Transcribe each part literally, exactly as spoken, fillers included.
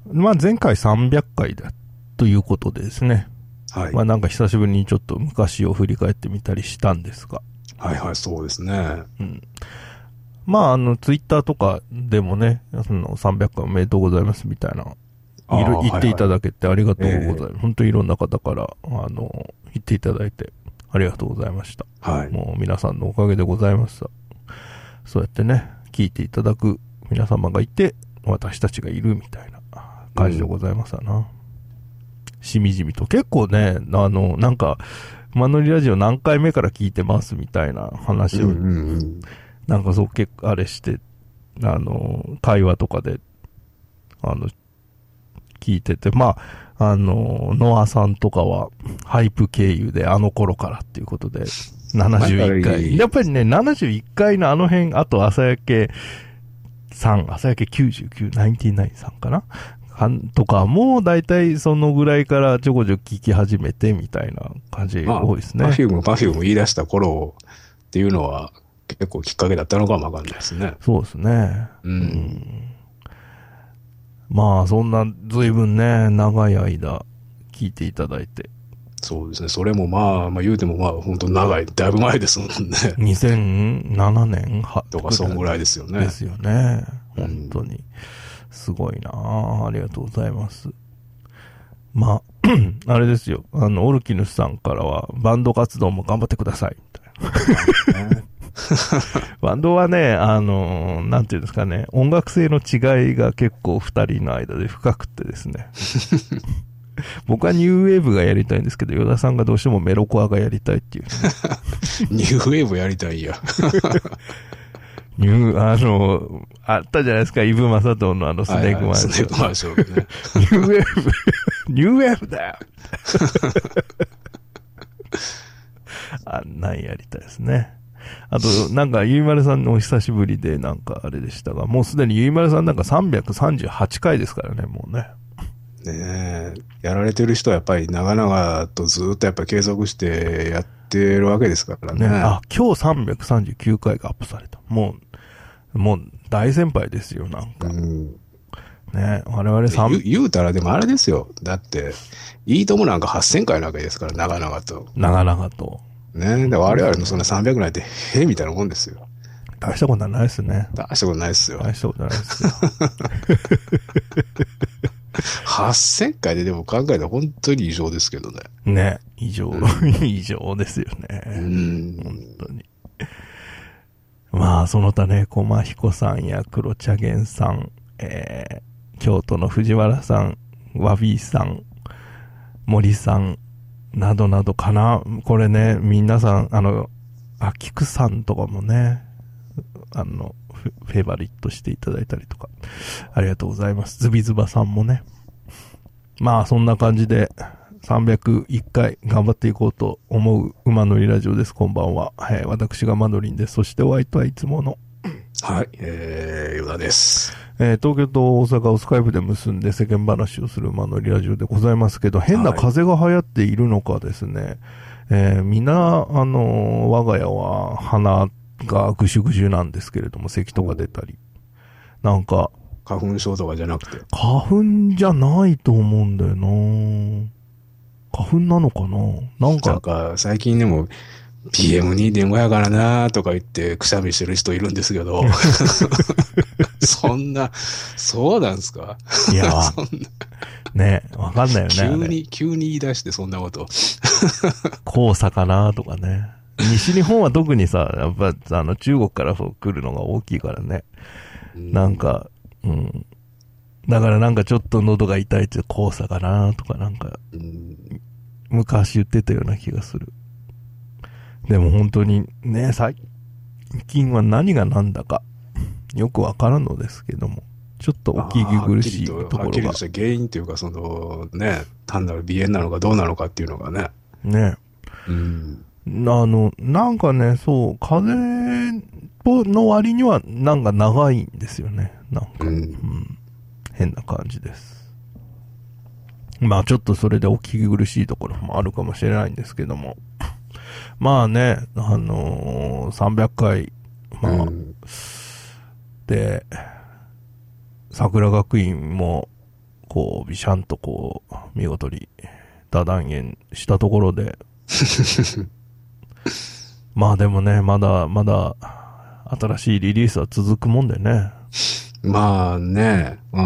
まあ前回さんびゃっかいだということでですね。 はい。 まあなんか久しぶりにちょっと昔を振り返ってみたりしたんですが。 はいはい、そうですね。 うん。まああのツイッターとかでもね、そのさんびゃっかいおめでとうございますみたいな、いろ言っていただけてありがとうございます。はいはい、本当にいろんな方から、あの、言っていただいてありがとうございました。 はい。 もう皆さんのおかげでございます。そうやってね、聞いていただく皆様がいて、私たちがいるみたいな感じでございますわな。うん、しみじみと。結構ね、あの、なんか、マノリラジオ何回目から聞いてますみたいな話を、うんうんうん、なんかそう結構あれして、あの、会話とかで、あの、聞いてて、まあ、あの、ノアさんとかは、ハイプ経由であの頃からっていうことで、ななじゅういっかい。やっぱりね、ななじゅういっかいのあの辺、あと朝焼けさん、朝焼けきゅうじゅうきゅう、ナインティナインさんかなとかも、だいたいそのぐらいからちょこちょこ聞き始めてみたいな感じ多いですね。 まあ、パフューム、パフューム言い出した頃っていうのは結構きっかけだったのかもわかんないですね。 そうですね。 うん。うん、 まあ、そんな随分ね、長い間聞いていただいて。 そうですね。それもまあ、まあ言うてもまあ本当長い、だいぶ前ですもんね。 にせんななねんとかそんぐらいですよね。 ですよね。本当に。うん、すごいなあ、ありがとうございます。まあ、あれですよ。あの、オルキヌスさんからは、バンド活動も頑張ってください。みたいな。バンドはね、あの、なんていうんですかね、音楽性の違いが結構二人の間で深くてですね。僕はニューウェーブがやりたいんですけど、与田さんがどうしてもメロコアがやりたいっていう、ね。 ニューウェーブやりたいや。 ニュー、あの、あったじゃないですか、イブ・マサトのあのスネークマンション。 スネークマンションね。 ニューウェーブ、ニューウェーブだよあんなんやりたいですね。あと、なんか、ゆいまるさんのお久しぶりで、なんかあれでしたが、もうすでにゆいまるさんなんかさんびゃくさんじゅうはちかいですからね、もうね。 ねえ、やられてる人はやっぱり長々とずっとやっぱり継続してやってるわけですからね。ね、 あ、今日さんびゃくさんじゅうきゅうかいがアップされた。もう、もう大先輩ですよ、なんか。うん、ね、我々さん言う、言うたらでもあれですよ。だって、いいともなんかはっせんかいなわけですから、長々と。 長々と。 ね、で我々のそんなさんびゃくないって、へえみたいなもんですよ。 大したことないですね。 大したことないですよ。 大したことないですよ。 はっせんかいででも考えたら本当に異常ですけどね。 ね、異常、うん、異常ですよね。うん、本当に。まあ、その他ね、駒彦さんや黒茶源さん、えー、京都の藤原さん、ワビーさん、森さん、などなどかな。これね、皆さん、あの、あきくさんとかもね、あの、フェイバリットしていただいたりとか、ありがとうございます。ズビズバさんもね。まあ、そんな感じで、さんびゃくいっかい頑張っていこうと思う馬乗りラジオです。こんばんは。えー、私がマドリンです。そしてお相手はいつもの。 はい、えー、ヨダです。 えー、東京と大阪をスカイプで結んで世間話をする馬乗りラジオでございますけど、変な風が流行っているのかですね。はい、えー、みんな、あのー、我が家は鼻がぐしゅぐしゅなんですけれども、咳とか出たり。なんか、 花粉症とかじゃなくて。 花粉じゃないと思うんだよな花粉なのかななんか。 なんか、最近でも、ピーエムにてんご やからなーとか言ってくしゃみしてる人いるんですけど。そんな、そうなんすかいや、そんな。ねわかんないよね。 急に、急に言い出してそんなこと。 黄砂かなとかね。西日本は特にさ、やっぱ、あの、中国から来るのが大きいからね。なんか、うん。だからなんかちょっと喉が痛いって黄砂かなとかなんか、昔言ってたような気がする。でも本当にね、最近は何が何だかよくわからんのですけども、ちょっとお聞き苦しいところが。 はっきりとした原因というか、そのね、単なる鼻炎なのかどうなのかっていうのがね。 ね。うん。あの、なんかね、そう、風邪の割にはなんか長いんですよね。なんか、うんうん、変な感じです。まあちょっとそれでお聞き苦しいところもあるかもしれないんですけども。まあね、あのー、さんびゃっかい、まあ、うん、で、桜学院もこう、ビシャンとこう、見事に打断言したところで、まあでもね、まだ、まだ、新しいリリースは続くもんでね。 まあね、うん、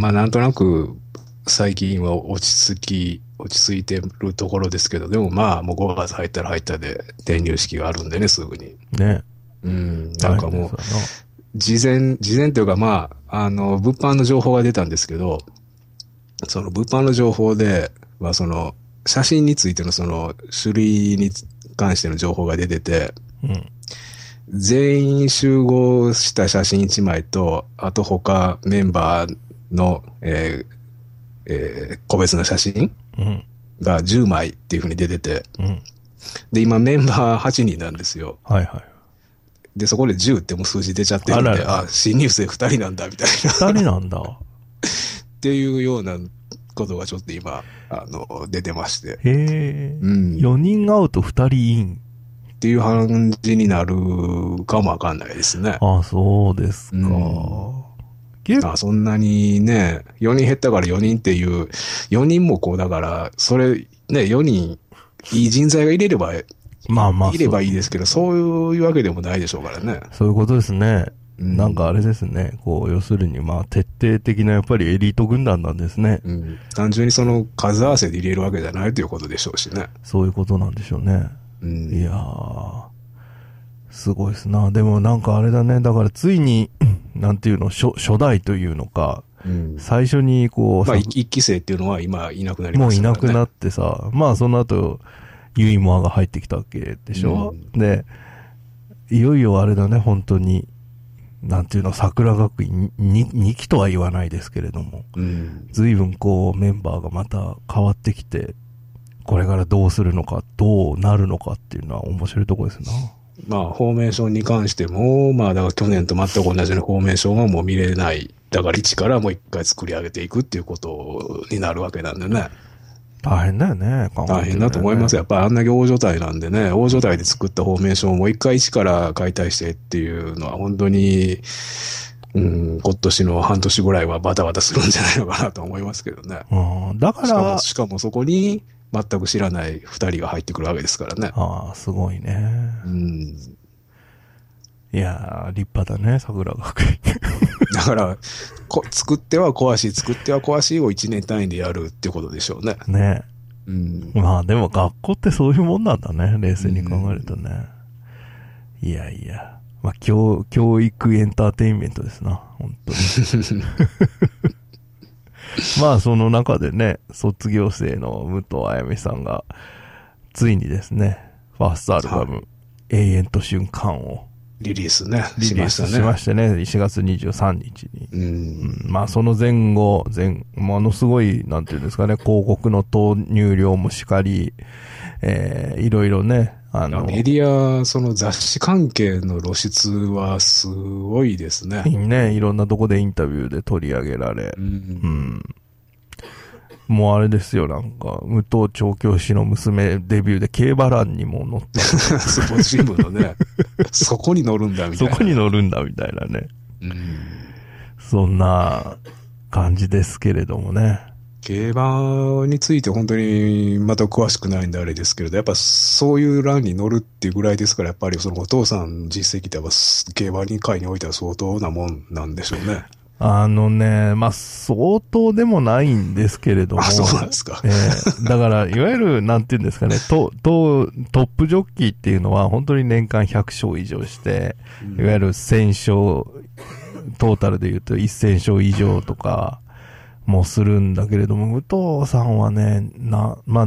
まあなんとなく、最近は落ち着き、落ち着いてるところですけど、でもまあもうごがつ入ったら入ったで転入式があるんでね、すぐに。 ね。 うん、なんかもう、事前、事前というかまあ、あの、物販の情報が出たんですけど、その物販の情報で、まあその、写真についてのその、種類に関しての情報が出てて、 うん、 全員集合した写真いちまいと、あと他メンバーの、えーえー、個別の写真がじゅうまいっていう風に出てて、 うん、 で、今メンバーはちにんなんですよ。 はいはい。 で、そこでじゅうってもう数字出ちゃってるんで、あらら、あ、新入生ふたりなんだ、みたいな。 ふたりなんだ。 っていうようなことがちょっと今、あの、出てまして。 へえ、 うん。 よにんアウトふたりイン。 っていう感じになるかもわかんないですね。 ああ、そうですか。うん、 あ、そんなにね、よにん減ったからよにんっていう、よにんもこう、だから、それ、ね、よにん、いい人材が入れれば、 まあまあ。 いればいいですけど、そういうわけでもないでしょうからね。 そういうことですね。うん、なんかあれですね。こう、要するに、まあ、徹底的なやっぱりエリート軍団なんですね。 うん。単純にその数合わせで入れるわけじゃないということでしょうしね。 そういうことなんでしょうね。うん、いやー、すごいですな。でもなんかあれだね。だからついに、なんていうの、初、初代というのか、うん、最初にこう、 まあ、一期生っていうのは今いなくなりましたからね。もういなくなってさ、まあその後、ユイモアが入ってきたわけでしょ、うん、で、いよいよあれだね、本当に、なんていうの、桜学院ににきとは言わないですけれども、うん、随分こうメンバーがまた変わってきて、これからどうするのか、どうなるのかっていうのは面白いところですな。 まあ、フォーメーションに関しても、まあ、だから去年と全く同じようなフォーメーションはもう見れない。だから一からもう一回作り上げていくっていうことになるわけなんでね。 大変だよね。 考えてね、大変だと思います。やっぱりあんだけ大所帯なんでね、大所帯で作ったフォーメーションをもう一回一から解体してっていうのは本当に、うん、今年の半年ぐらいはバタバタするんじゃないのかなと思いますけどね。 うん、だからしかも、しかもそこに全く知らない二人が入ってくるわけですからね。 ああ、すごいね。うん。いやー、立派だね、桜学院。 だから、こ、作っては壊し、作っては壊しを一年単位でやるってことでしょうね。 ねえ。うん。まあでも学校ってそういうもんなんだね、冷静に考えるとね。うん、いやいや。まあ教、教育エンターテインメントですな、本当に。まあその中でね、卒業生の武藤あやみさんが、ついにですね、ファーストアルバム、はい、永遠と瞬間を、 リリースね。 リリースしましてね。しがつにじゅうさんにちに。うんうん、まあその前後、前、ものすごい、なんていうんですかね、広告の投入量もしかり、えー、いろいろね、 あの。メディア、その雑誌関係の露出はすごいですね。 ね、いろんなとこでインタビューで取り上げられ。うん、うんもうあれですよ、なんか、武藤調教師の娘デビューで競馬欄にも載った。 スポーツ新聞のね、そこに載るんだみたいな。 そこに載るんだみたいなね。うん、そんな感じですけれどもね。 競馬について本当にまた詳しくないんであれですけれど、やっぱそういう欄に載るっていうぐらいですから、やっぱりそのお父さん実績ってやっぱ競馬に界においては相当なもんなんでしょうね。 あのね、まあ、相当でもないんですけれども。あ、 そうなんですか。 えー、だから、いわゆる、なんていうんですかね、ト、ト、トップジョッキーっていうのは、本当に年間ひゃくしょう以上して、いわゆるせんしょう、トータルで言うとせんしょう以上とか、もするんだけれども、武藤さんはね、な、まあ、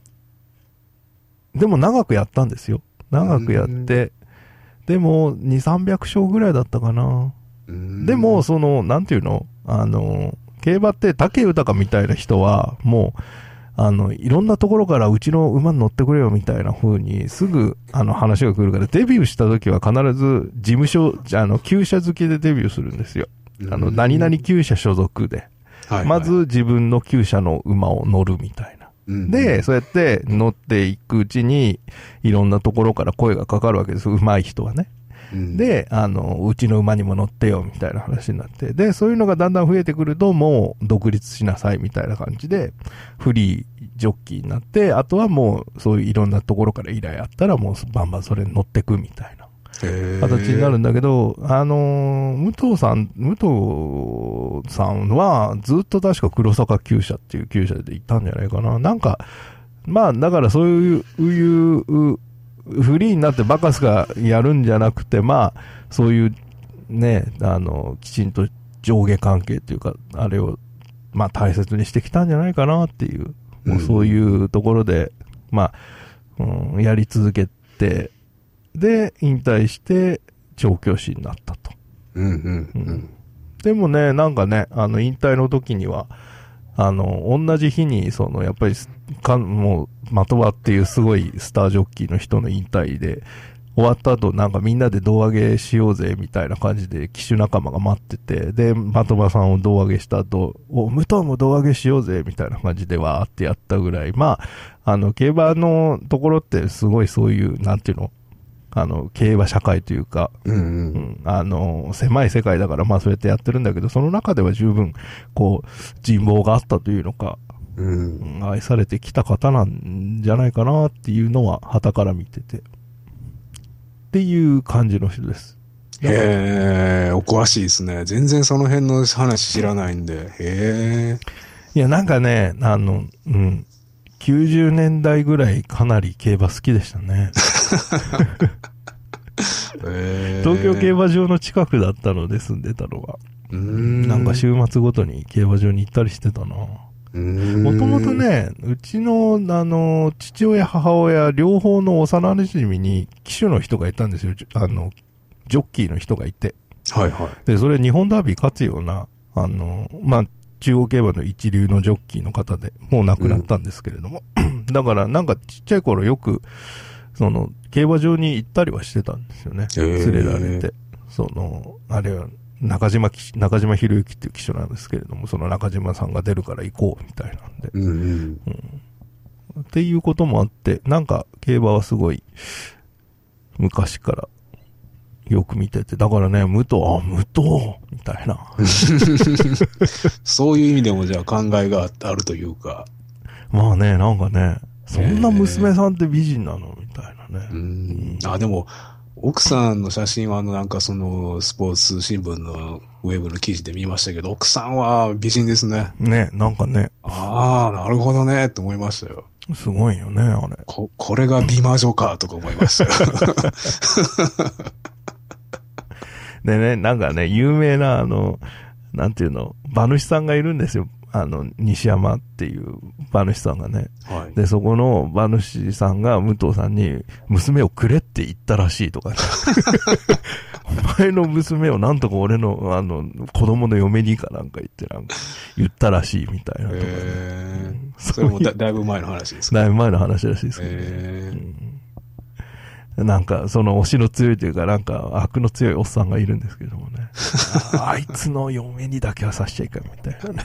でも長くやったんですよ。長くやって、でも、に、さんびゃくしょうぐらいだったかな。でも、その、なんていうのあの、競馬って武豊みたいな人は、もう、あの、いろんなところからうちの馬に乗ってくれよみたいな風に、すぐ、あの、話が来るから、デビューした時は必ず、事務所、あの、厩舎好きでデビューするんですよ。あの、何々厩舎所属で。はいはい、まず自分の厩舎の馬を乗るみたいな。で、そうやって乗っていくうちに、いろんなところから声がかかるわけです。上手い人はね。 うん、 で、あの、うちの馬にも乗ってよ、みたいな話になって。で、そういうのがだんだん増えてくると、もう独立しなさい、みたいな感じで、フリージョッキーになって、あとはもう、そういういろんなところから依頼あったら、もうバンバンそれに乗ってく、みたいな。形になるんだけど、あのー、武藤さん、武藤さんはずっと確か黒坂厩舎っていう厩舎で行ったんじゃないかな。なんか、まあだからそういう、いうフリーになってバカスがやるんじゃなくて、まあそういうね、あの、きちんと上下関係っていうか、あれを、まあ大切にしてきたんじゃないかなっていう、もうそういうところで、まあ、うん、やり続けて、で、引退して、調教師になったと。 うんうんうん。 でもね、なんかね、あの、引退の時には、あの、同じ日に、その、やっぱり、かもう、的場っていうすごいスタージョッキーの人の引退で、終わった後、なんかみんなで胴上げしようぜ、みたいな感じで、騎手仲間が待ってて、で、的場さんを胴上げした後、お、武藤も胴上げしようぜ、みたいな感じでわーってやったぐらい、まあ、あの、競馬のところってすごいそういう、なんていうの、あの、競馬社会というか、 うんうんうん、あの、狭い世界だから、まあそうやってやってるんだけど、その中では十分、こう、人望があったというのか、 うん、 愛されてきた方なんじゃないかなっていうのは、傍から見てて。っていう感じの人です。 へえ、お詳しいですね。全然その辺の話知らないんで、へえ。 いや、なんかね、あの、うん、きゅうじゅうねんだいぐらいかなり競馬好きでしたね。東京競馬場の近くだったので住んでたのが。 うーんなんか週末ごとに競馬場に行ったりしてたな。もともとね、うちの、あの、父親、母親、両方の幼馴染に騎手の人がいたんですよ。あの、ジョッキーの人がいて。 はいはい。 で、それ日本ダービー勝つような、あの、まあ、中央競馬の一流のジョッキーの方で、もう亡くなったんですけれども。うん、だから、なんかちっちゃい頃よく、その、競馬場に行ったりはしてたんですよね。連れられて。その、あれは、中島、中島博之っていう騎手なんですけれども、その中島さんが出るから行こうみたいなんで。 うんうんうん、っていうこともあって、なんか競馬はすごい昔からよく見てて、だからね、武藤、あ、武藤みたいな。 そういう意味でもじゃあ考えがあるというか。 まあね、なんかね、そんな娘さんって美人なのみたいなね。 うん、あ、でも、奥さんの写真はあのなんかそのスポーツ新聞のウェブの記事で見ましたけど、奥さんは美人ですね。 ね、なんかね。 ああ、なるほどね、と思いましたよ。 すごいよね、あれ。 こ、これが美魔女か、とか思いましたよ。 でね、なんかね、有名なあの、なんていうの、馬主さんがいるんですよ。あの、西山っていう馬主さんがね。 はい。 で、そこの馬主さんが武藤さんに、娘をくれって言ったらしいとかね。お前の娘をなんとか俺の、あの、子供の嫁にかなんか言って、なんか、言ったらしいみたいなとかね。 えーうん、 それも だ, だいぶ前の話ですか？ だいぶ前の話らしいですけどね。 えーうん、なんか、その推しの強いというか、なんか、悪の強いおっさんがいるんですけどもね。あ, あいつの嫁にだけはさしちゃいかんみたいなね。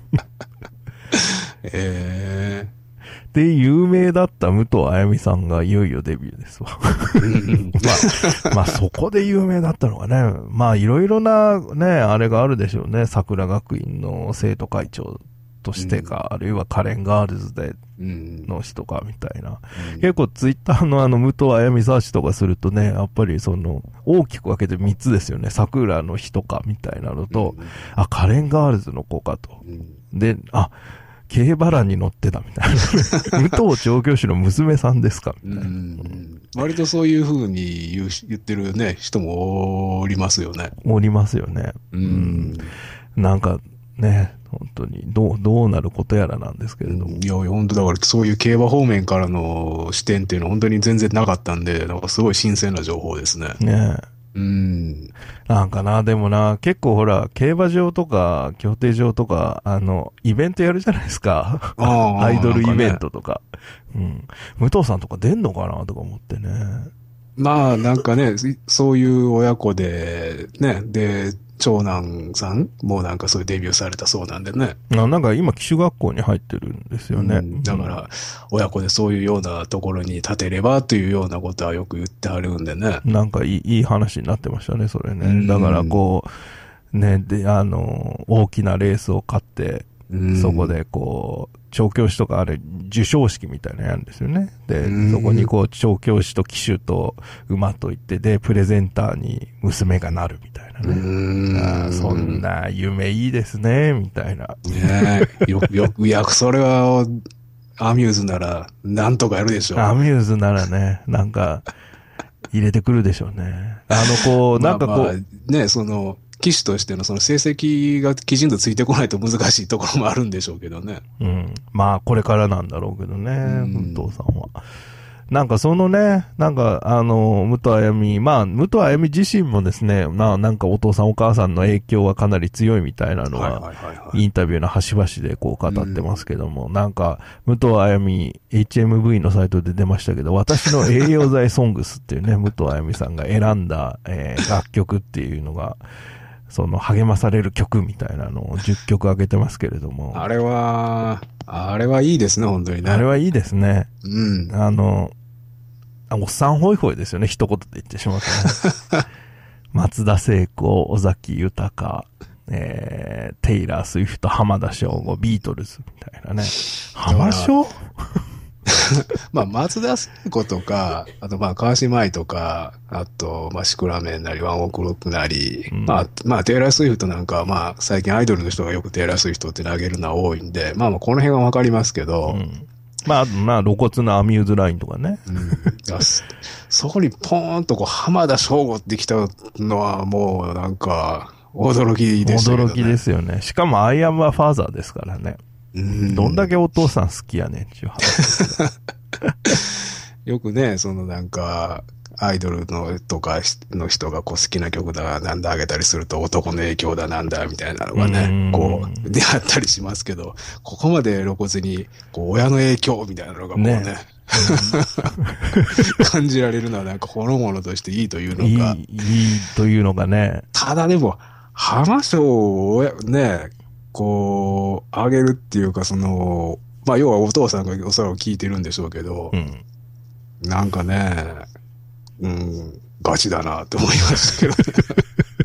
えー、で、有名だった武藤あやみさんがいよいよデビューですわ。まあ、まあそこで有名だったのがね、まあいろいろなね、あれがあるでしょうね。桜学院の生徒会長としてか、うん、あるいはカレンガールズでの人かみたいな。うん、結構ツイッターのあの武藤あやみサーチとかするとね、やっぱりその大きく分けてみっつですよね。桜の人かみたいなのと、うん、あ、カレンガールズの子かと。うん、で、あ、軽バラに乗ってたみたいな。武藤調教師の娘さんですかみたいな。うん、 割とそういう風に言う言ってるね、人もおりますよね。 おりますよね。 うん。 うん、なんかね、本当にどう、どうなることやらなんですけれども。 うん、いや、本当だからそういう競馬方面からの視点っていうのは本当に全然なかったんで、なんかすごい新鮮な情報ですね。 ねえ。 うん。 なんかな、でもな、結構ほら、競馬場とか、競艇場とか、あの、イベントやるじゃないですか。アイドルイベントとか。かね、うん。武藤さんとか出んのかなとか思ってね。 まあなんかね、そういう親子で、ね、で、長男さんもなんかそういうデビューされたそうなんでね。 あなんか今、騎手学校に入ってるんですよね。 うん、だから、親子でそういうようなところに立てればというようなことはよく言ってあるんでね。 なんかいい、いい話になってましたね、それね。 うん、 だからこう、ね、で、あの、大きなレースを勝って、 うん、 そこでこう、調教師とかあれ、授賞式みたいなのやるんですよね。で、 うん、 そこにこう、調教師と騎手と馬と行って、で、プレゼンターに娘がなるみたいなね。 うん、 あそんな夢いいですね、みたいな。 ねえ、よ、よく、いや、それは、アミューズなら、なんとかやるでしょう。 アミューズならね、なんか、入れてくるでしょうね。あの、こう、なんかこう、 まあまあ、ね、その、騎手としてのその成績がきちんとついてこないと難しいところもあるんでしょうけどね。 うん。まあ、これからなんだろうけどね、 うん武藤さんは。なんかそのね、なんかあの、武藤あやみ、まあ、武藤あやみ自身もですね、な、なんかお父さんお母さんの影響はかなり強いみたいなのは、インタビューの端々でこう語ってますけども、うん、なんか、武藤あやみ エイチエムブイ のサイトで出ましたけど、私の栄養剤ソングスっていうね、武藤あやみさんが選んだ、えー、楽曲っていうのが、その励まされる曲みたいなのをじゅっきょく上げてますけれども。 あれは、あれはいいですね、本当にね。 あれはいいですね。 うん。 あの、あおっさんホイホイですよね、一言で言ってしまうとね。松田聖子、尾崎豊、えー、テイラー・スウィフト、浜田省吾、ビートルズみたいなね。浜省まあ、松田聖子とか、あとまあ、川島愛とか、あと、まあ、シクラメンなり、ワンオクロックなり、うん、まあ、まあ、テイラー・スウィフトなんかはまあ、最近アイドルの人がよくテイラー・スウィフトって投げるのは多いんで、まあまあ、この辺はわかりますけど、うんまあ、まあ、露骨なアミューズラインとかね。 うん、そこにポーンとこう、浜田省吾ってきたのはもうなんか、驚きでしたけどね。 驚きですよね。しかも、アイアムアファーザーですからね。うん、どんだけお父さん好きやねんっていう話。 よくね、そのなんか、アイドルのとかの人がこう好きな曲だなんだあげたりすると男の影響だなんだみたいなのがね、こう出会ったりしますけど、ここまで露骨にこう親の影響みたいなのがこうね、ね感じられるのはなんかほのものとしていいというのか。 いい、いいというのがね。 ただでも、浜省をね、こう、あげるっていうかその、まあ要はお父さんがおそらく聞いてるんでしょうけど、うん、なんかね、うん、ガチだなって思いましたけどね。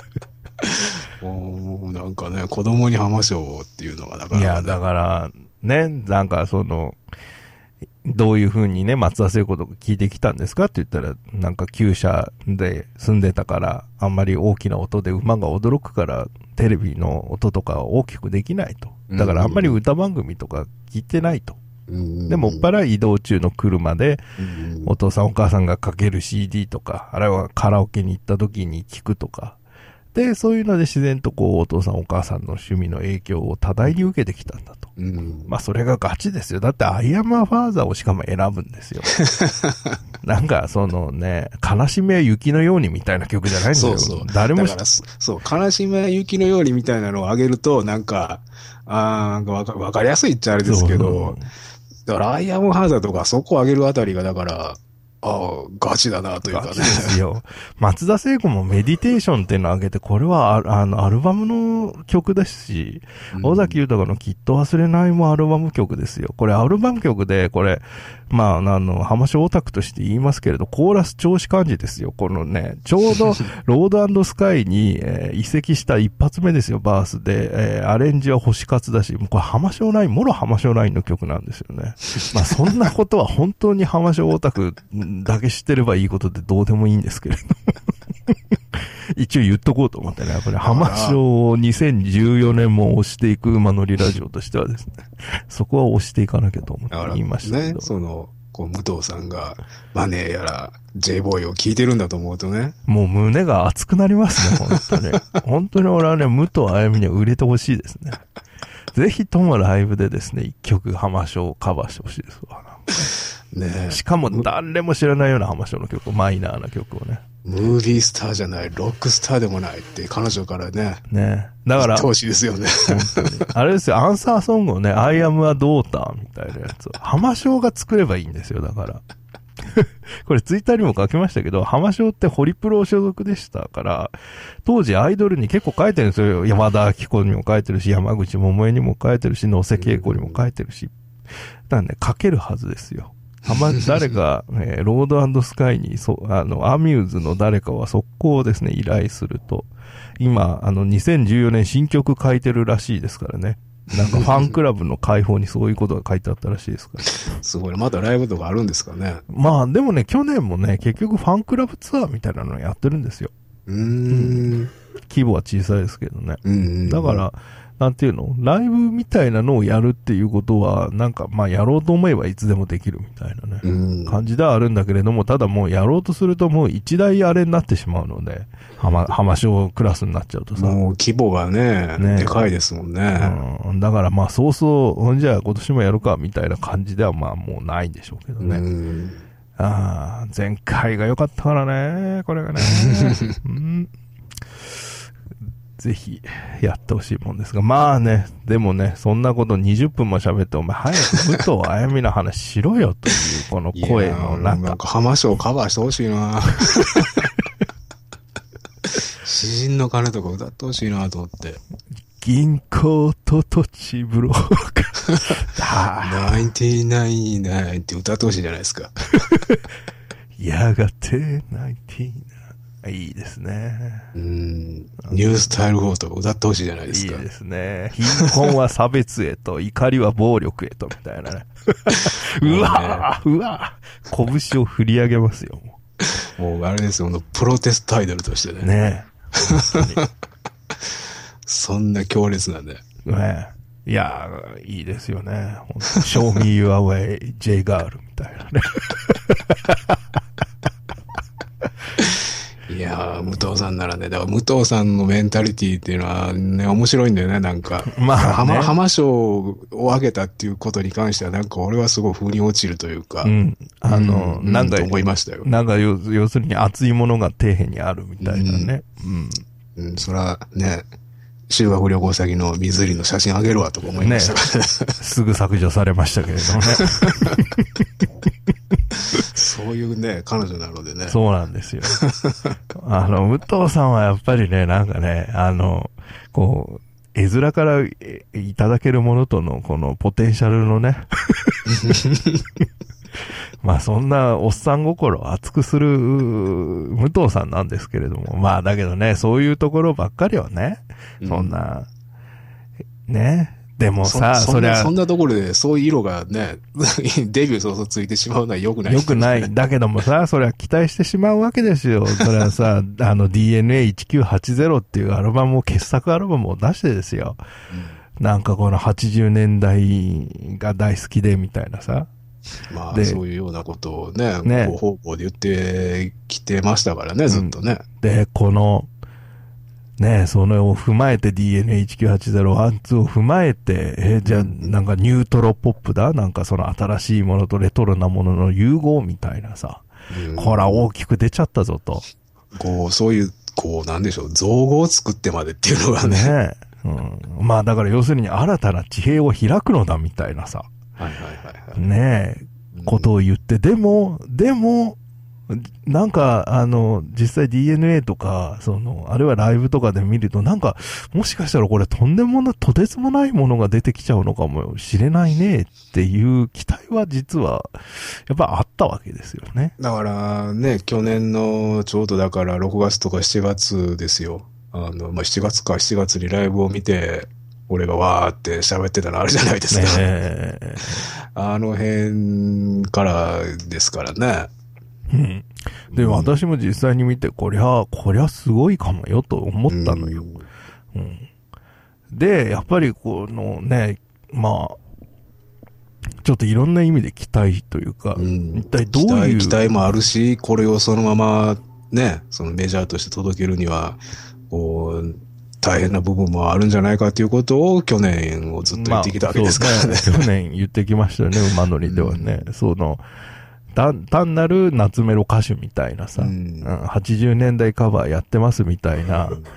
もうなんかね、子供に浜省っていうのがだから、ね。 いや、だから、ね、なんかその、どういう風にね、松田聖子とか聞いてきたんですかって言ったら、なんか厩舎で住んでたから、あんまり大きな音で馬が驚くから、テレビの音とか大きくできないと。だからあんまり歌番組とか聞いてないと。でもっぱら移動中の車で、お父さんお母さんがかける シーディー とか、あれはカラオケに行った時に聞くとか。で、そういうので自然とこう、お父さんお母さんの趣味の影響を多大に受けてきたんだと。うん、まあそれがガチですよ。だってアイアムアファーザーをしかも選ぶんですよ。なんかそのね、悲しみは雪のようにみたいな曲じゃないんですよ。 そうそう。 誰もだからそう、悲しみは雪のようにみたいなのをあげると、なんか、あーなんかわかりやすいっちゃあれですけど、そうそうだからアイアムアファーザーとかそこをあげるあたりがだから、ああ、ガチだなというかね。ガチですよ。松田聖子もメディテーションっていうのを挙げて、これはああのアルバムの曲ですし、うん、尾崎豊のきっと忘れないもアルバム曲ですよ。これアルバム曲で、これ、まあ、あの、浜省オタクとして言いますけれど、コーラス調子感じですよ。このね、ちょうど、ロード&スカイに、えー、移籍した一発目ですよ、バースで。えー、アレンジは星勝だし、もうこれ浜省ライン、もろ浜省ラインの曲なんですよね。まあ、そんなことは本当に浜省オタクだけ知ってればいいことでどうでもいいんですけれど。一応言っとこうと思ってね。やっぱり浜省をにせんじゅうよねんも押していく馬乗りラジオとしてはですね、そこは押していかなきゃと思って言いましたけど。 ね、その、こう、武藤さんがマネーやら J ボーイを聞いてるんだと思うとね。 もう胸が熱くなりますね、本当に。本当に俺はね、武藤あやみには売れてほしいですね。ぜひともライブでですね、一曲浜省をカバーしてほしいですわ。ね、しかも誰も知らないような浜省の曲、マイナーな曲をね。 ムービースターじゃない、ロックスターでもないって彼女からね。 ね。だから。 言ってほしいですよね。 本当に。あれですよ、アンサーソングをね、I am a daughter みたいなやつを。浜省が作ればいいんですよ、だから。 これツイッターにも書きましたけど、浜翔ってホリプロ所属でしたから、当時アイドルに結構書いてるんですよ。山田明子にも書いてるし、山口百恵にも書いてるし、野瀬恵子にも書いてるし。なんで、書けるはずですよ。浜、誰か、えー、ロード&スカイに、そ、あの、アミューズの誰かは速攻ですね、依頼すると。今、あの、にせんじゅうよねん新曲書いてるらしいですからね。なんかファンクラブの開放にそういうことが書いてあったらしいですから。 すごい。まだライブとかあるんですかね。 まあでもね、去年もね、結局ファンクラブツアーみたいなのやってるんですよ。 うーん。うん、 規模は小さいですけどね。 うんうん、 だから、なんていうの？ライブみたいなのをやるっていうことは、なんかまあやろうと思えばいつでもできるみたいなね、うん、感じではあるんだけれども、ただもうやろうとするともう一大あれになってしまうので、浜、浜翔クラスになっちゃうとさ。 もう規模がね、ねでかいですもんね。 うん。だからまあそうそう、ほんじゃあ今年もやるかみたいな感じではまあもうないんでしょうけどね。うん、ああ、前回が良かったからね、これがね。うんぜひ、やってほしいもんですが。まあね、でもね、そんなことにじゅっぷんも喋って、お前、早く武藤あやみの話しろよという、この声の中。 なんか、浜翔カバーしてほしいな詩人の鐘とか歌ってほしいなと思って。 銀行と土地ブローカー。ナインティナインナインって歌ってほしいじゃないですか。 やがてナインティナイン。いいですね。 うん。ニュースタイルフォーとか歌ってほしいじゃないですか。 いいですね。貧困は差別へと、怒りは暴力へと、みたいなね。うわぁ、うわぁ、拳を振り上げますよ。 もう、もうあれですよ、プロテストアイドルとしてね。 ねえ。そんな強烈なんで。 ねえ。いやー、いいですよね。Show me your way, J ガールみたいなね。 いやー、武藤さんならね、だから武藤さんのメンタリティっていうのはね、面白いんだよね、なんか。まあ、ね、浜、浜賞を上げたっていうことに関しては、なんか俺はすごい風に落ちるというか。 うん。あの、 うん、 なんか、 思いましたよ。 なんか要、要するに熱いものが底辺にあるみたいなね。 うん。うん、うん、そら、ね、修学旅行先の湖の写真あげるわとか思いましたからね。 すぐ削除されましたけれどもね。 そういうね、彼女なのでね。 そうなんですよ。あの、武藤さんはやっぱりね、なんかね、あの、こう、絵面からいただけるものとのこのポテンシャルのね。まあそんなおっさん心を熱くする武藤さんなんですけれども、まあだけどね、そういうところばっかりはね、そんな、うん、ね、でもさ、 そ、そりゃ。そんなところで、そういう色がね、デビュー早々ついてしまうのは良くない、 ね。良くない。だけどもさ、それは期待してしまうわけですよ。それはさ、あの ディーエヌエーせんきゅうひゃくはちじゅう っていうアルバムを、傑作アルバムを出してですよ。うん、なんかこのはちじゅうねんだいが大好きで、みたいなさ。 まあ、そういうようなことをね、ね、ご方向で言ってきてましたからね、ずっとね。 うん、で、この、ねえ、それを踏まえて ディーエヌエーせんきゅうひゃくはちじゅう、ワン、ツーを踏まえて、えー、じゃあ、なんかニュートロポップだなんかその新しいものとレトロなものの融合みたいなさ。うん、ほら、大きく出ちゃったぞと。 こう、そういう、こう、なんでしょう、造語を作ってまでっていうのがね。 ねえ。うん。まあ、だから要するに新たな地平を開くのだみたいなさ。 はいはいはいはい。 ねえ、ことを言って、でも、でも、なんか、あの、実際 ディーエヌエー とか、その、あるいはライブとかで見ると、なんか、もしかしたらこれとんでもな、とてつもないものが出てきちゃうのかもしれないねっていう期待は実は、やっぱあったわけですよね。 だからね、去年のちょうどだからろくがつとかしちがつですよ。あの、まあ、しちがつかしちがつにライブを見て、俺がわーって喋ってたのあるじゃないですか。ね、あの辺からですからね。 うん。で、うん、私も実際に見て、こりゃ、こりゃすごいかもよと思ったのよ。うん。うん、で、やっぱりこのね、まあ、ちょっといろんな意味で期待というか、うん、一体どういう。 期待、期待もあるし、これをそのままね、そのメジャーとして届けるには、こう、大変な部分もあるんじゃないかということを去年をずっと言ってきたわけですからね。まあ、 そうね去年言ってきましたよね、馬乗りではね。うん、その、単、単なる夏メロ歌手みたいなさ、うん、はちじゅうねんだいカバーやってますみたいな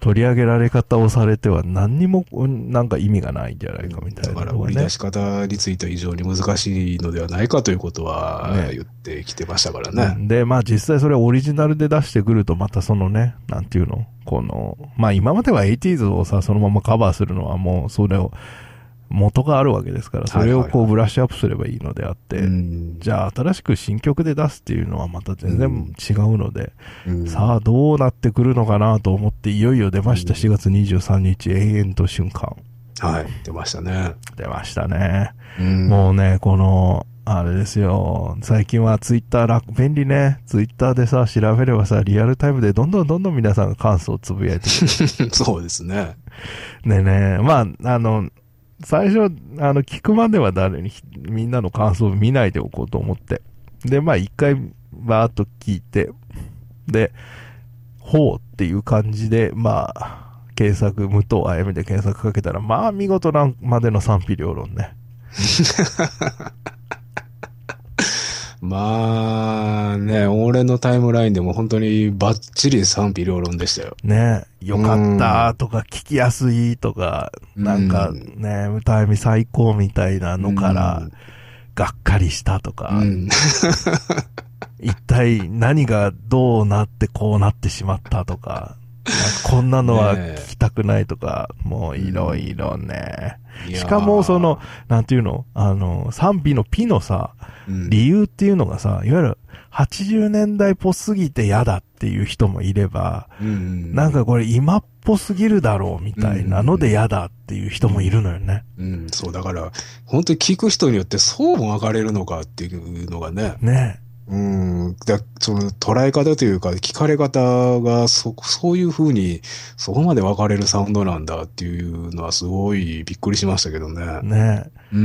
取り上げられ方をされては何にもなんか意味がないんじゃないかみたいな、ね。 だから売り出し方については非常に難しいのではないかということは言ってきてましたからね。 ねで、まあ実際それオリジナルで出してくるとまたそのね、なんていうのこの、まあ今まではエイティーズをさ、そのままカバーするのはもうそれを、元があるわけですから、それをこうブラッシュアップすればいいのであって、はいはいはい、じゃあ新しく新曲で出すっていうのはまた全然違うので、うん、さあどうなってくるのかなと思っていよいよ出ました、うん、しがつにじゅうさんにち永遠と瞬間。 はい、出ましたね。 出ましたね。うん、もうね、この、あれですよ、最近はツイッター楽、便利ね。ツイッターでさ、調べればさ、リアルタイムでどんどんどんどん皆さんが感想をつぶやいてくる。 そうですね。 でね、まあ、あの、最初、あの、聞くまでは誰に、みんなの感想を見ないでおこうと思って。で、まあ一回、バーっと聞いて、で、ほうっていう感じで、まあ、検索、武藤あやみで検索かけたら、まあ見事なまでの賛否両論ね。 まあね、俺のタイムラインでも本当にバッチリ賛否両論でしたよ。 ね、よかったとか、聞きやすいとか、なんかね、歌いみ最高みたいなのから、がっかりしたとか、一体何がどうなってこうなってしまったとか、なんかこんなのは聞きたくないとか、ね、もういろいろね。しかもその、なんていうのあの、賛否のピのさ、うん、理由っていうのがさ、いわゆるはちじゅうねんだいっぽすぎて嫌だっていう人もいれば、うん、なんかこれ今っぽすぎるだろうみたいなので嫌だっていう人もいるのよね。 うん、うん、そうだから、本当に聞く人によってそうも分かれるのかっていうのがね。 ね。 うん。だその捉え方というか、聞かれ方がそ、そういう風に、そこまで分かれるサウンドなんだっていうのはすごいびっくりしましたけどね。 ね。 うん。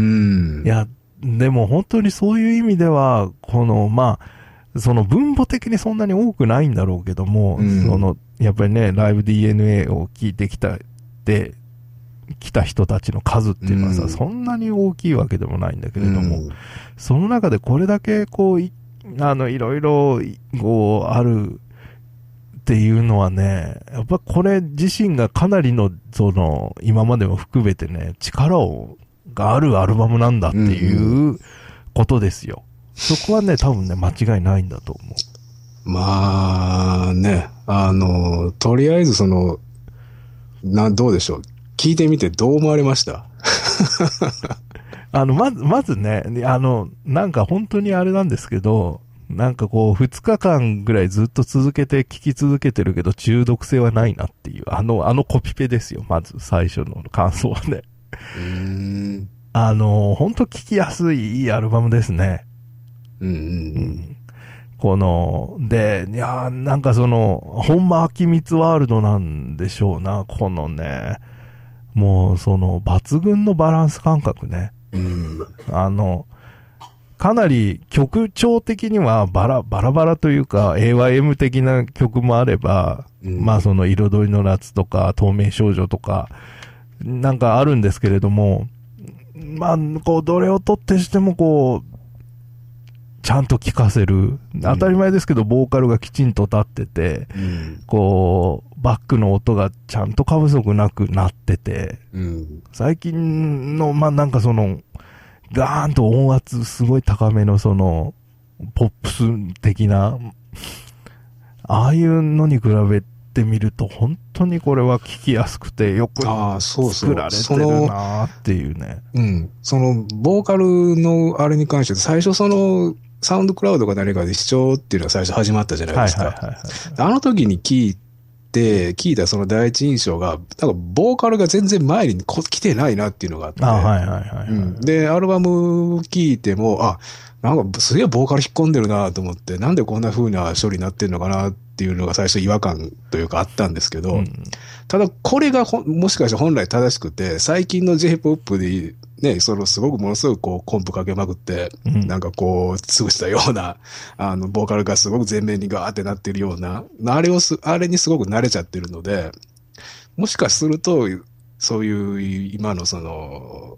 いや、でも本当にそういう意味では、この、まあ、その分母的にそんなに多くないんだろうけども、うん、その、やっぱりね、ライブ ディーエヌエー を聞いてきた、で、来た人たちの数っていうのはさ、うん、そんなに大きいわけでもないんだけれども、うん、その中でこれだけこう、あの、いろいろ、こう、あるっていうのはね、やっぱこれ自身がかなりの、その、今までも含めてね、力を、があるアルバムなんだっていうことですよ。うんうん、そこはね、多分ね、間違いないんだと思う。 まあ、ね、あの、とりあえずその、な、どうでしょう。聞いてみてどう思われましたあの、まず、まずね、あの、なんか本当にあれなんですけど、なんかこう、二日間ぐらいずっと続けて聞き続けてるけど、中毒性はないなっていう、あの、あのコピペですよ、まず最初の感想はね。 うーんあの、本当聞きやすいいいアルバムですね。 うんうんうん。 この、で、いやなんかその、ほんま秋光ワールドなんでしょうな、このね、もうその、抜群のバランス感覚ね。 うん、 あの、かなり曲調的にはバラ、バラバラというか エーワイエム 的な曲もあれば、うん、まあその彩りの夏とか透明少女とか、なんかあるんですけれども、まあ、こう、どれをとってしてもこう、ちゃんと聴かせる。当たり前ですけど、ボーカルがきちんと立ってて、 うん、 こう、バックの音がちゃんと過不足なくなってて、 うん、 最近の、まあなんかその、ガーンと音圧すごい高めのその、ポップス的な、ああいうのに比べてみると、本当にこれは聞きやすくて、よく作られてるなーっていうね。 うん。その、ボーカルのあれに関して、最初その、サウンドクラウドか何かで視聴っていうのが最初始まったじゃないですか。 はいはいはいはい、 あの時に聞いて、聞いたその第一印象が、なんかボーカルが全然前に来てないなっていうのがあって。 あはいはいはい、はい、 うん。で、アルバム聞いても、あ、なんかすげえボーカル引っ込んでるなと思って、なんでこんな風な処理になってるのかなっていうのが最初違和感というかあったんですけど、うん、ただこれがほもしかして本来正しくて、最近の J-ポップ でね、そのすごくものすごくこうコンプかけまくって、うん、なんかこう潰したような、あの、ボーカルがすごく前面にガーってなってるような、あれをす、あれにすごく慣れちゃってるので、もしかすると、そういう今のその、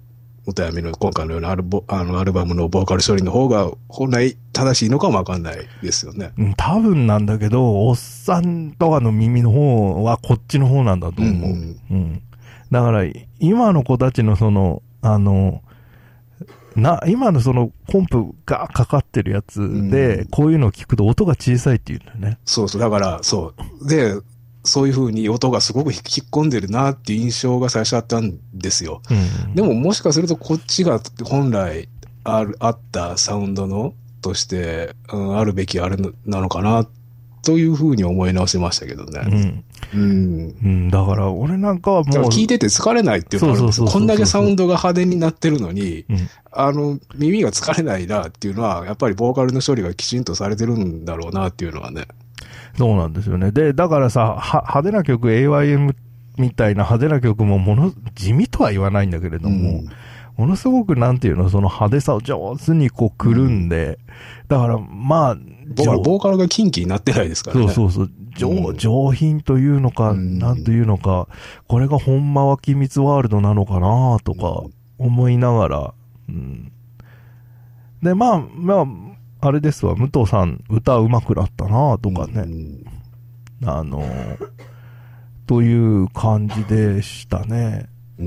元闇の今回のようなアルボあのアルバムのボーカル処理の方が本来正しいのかもわかんないですよね。 うん、多分なんだけど、おっさんとかの耳の方はこっちの方なんだと思う。うん。うん、だから、今の子たちのその、あの、な、今のそのコンプがかかってるやつで、こういうのを聞くと音が小さいっていうんだよね。 そうそう、だから、そう。で、そういう風に音がすごく引っ込んでるなっていう印象が最初あったんですよ。うん、でももしかするとこっちが本来ある、あったサウンドのとして、うん、あるべきあれなのかなという風に思い直しましたけどね。うん。うん。 うん、だから俺なんかはもう。 聞いてて疲れないっていうのがあるんですよ。こんだけサウンドが派手になってるのに、うん、あの、耳が疲れないなっていうのは、やっぱりボーカルの処理がきちんとされてるんだろうなっていうのはね。 そうなんですよね。で、だからさ、は、派手な曲、エーワイエム みたいな派手な曲ももの、地味とは言わないんだけれども、うん、ものすごくなんていうの、その派手さを上手にこうくるんで、うん、だからまあ、 ボーカルがキンキになってないですからね。 そうそうそう。上、うん、上品というのか、うん、なんというのか、これがほんまは機密ワールドなのかなとか思いながら、うん、で、まあ、まあ、あれですわ、武藤さん歌うまくなったなとかね、うん、あの、という感じでしたね。うん、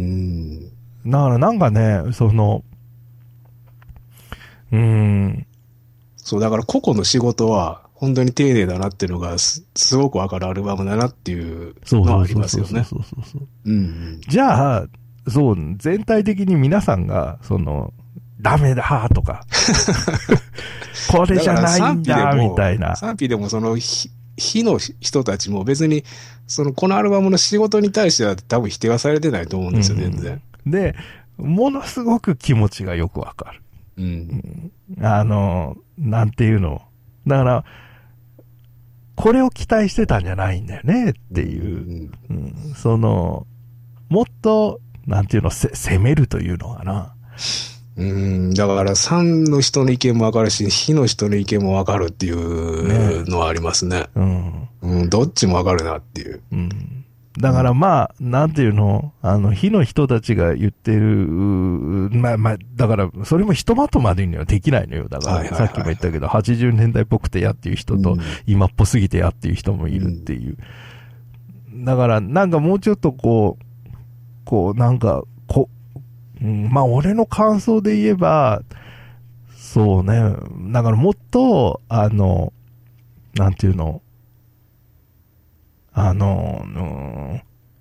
だからなんかね、その、うーん。 そう、だから個々の仕事は本当に丁寧だなっていうのが す, すごくわかるアルバムだなっていうのはありますよね。 そうそうそうそう。うん。じゃあ、そう、全体的に皆さんが、その、ダメだとか、これじゃないんだみたいな。 賛否でもその火の人たちも別に、そのこのアルバムの仕事に対しては多分否定はされてないと思うんですよ、うん、全然。 で、ものすごく気持ちがよくわかる。うん。あの、なんていうの。だから、これを期待してたんじゃないんだよねっていう。うんうん、その、もっと、なんていうの、せ攻めるというのかな。 うん、だからさんの人の意見もわかるし、火の人の意見もわかるっていうのはありますね。ね、うん、うん。どっちもわかるなっていう。うん、 だからまあ、なんていうの、あの、火の人たちが言ってる、まあまあ、だから、それもひとまとまりにはできないのよ。だから、さっきも言ったけど、はちじゅうねんだいっぽくてやっていう人と、今っぽすぎてやっていう人もいるっていう。だから、なんかもうちょっとこう、こう、なんか、こ、うん、まあ、俺の感想で言えば、そうね、だからもっと、あの、なんていうの、あの、うん、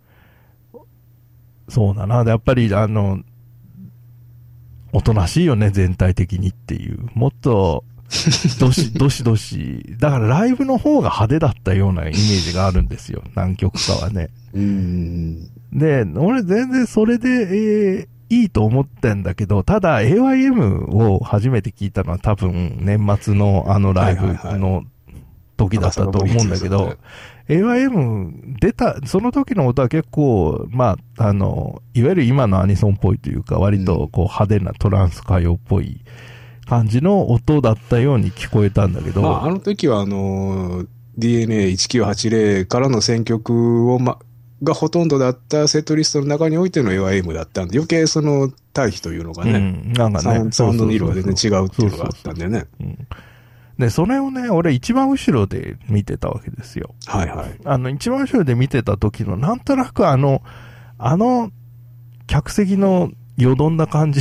そうだな。やっぱり、あの、おとなしいよね、全体的にっていう。もっと、どし、どしどし。だからライブの方が派手だったようなイメージがあるんですよ。何曲かはね。うんで、俺全然それで、えー、いいと思ってんだけど、ただ エーワイエム を初めて聞いたのは多分年末のあのライブの時だったと思うんだけど、エーワイエム 出た、その時の音は結構、まあ、あの、いわゆる今のアニソンっぽいというか、割とこう派手なトランス歌謡っぽい感じの音だったように聞こえたんだけど。 まあ、あの時はあの、ディーエヌエーせんきゅうひゃくはちじゅう からの選曲を、ま、がほとんどだったセットリストの中においての エーワイエム だったんで、余計その対比というのがね、うん、なんかね、サウンドの色が全然違うっていうのがあったんでね。 で、それをね、俺一番後ろで見てたわけですよ。はいはい。あの、一番後ろで見てた時の、なんとなくあの、あの、客席のよどんだ感じ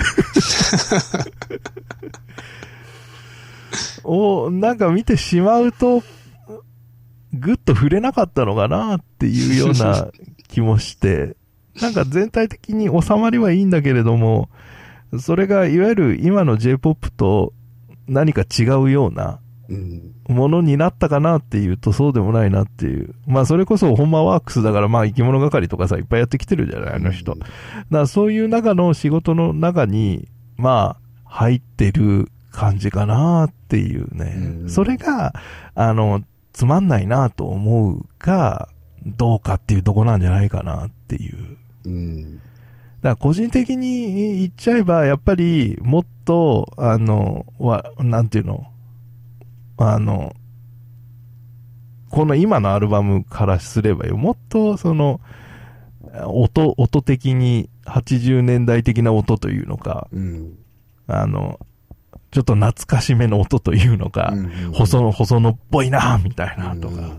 を、なんか見てしまうと、ぐっと触れなかったのかなっていうような気もして、なんか全体的に収まりはいいんだけれども、それがいわゆる今の J-ポップ と何か違うようなものになったかなっていうとそうでもないなっていう。まあそれこそほんまワークスだからまあ生き物係とかさいっぱいやってきてるじゃないあの人。だからそういう中の仕事の中にまあ入ってる感じかなっていうね。それがあのつまんないなと思うかどうかっていうとこなんじゃないかなっていう。うんだから個人的に言っちゃえば、やっぱりもっと、あの、は、なんていうの、あの、この今のアルバムからすればよ、もっとその、音、音的に、 はちじゅうねんだい的な音というのか、 うん、 あの、ちょっと懐かしめの音というのか、 うんうんうん、 細野、細野っぽいな、みたいなとか、うんうん、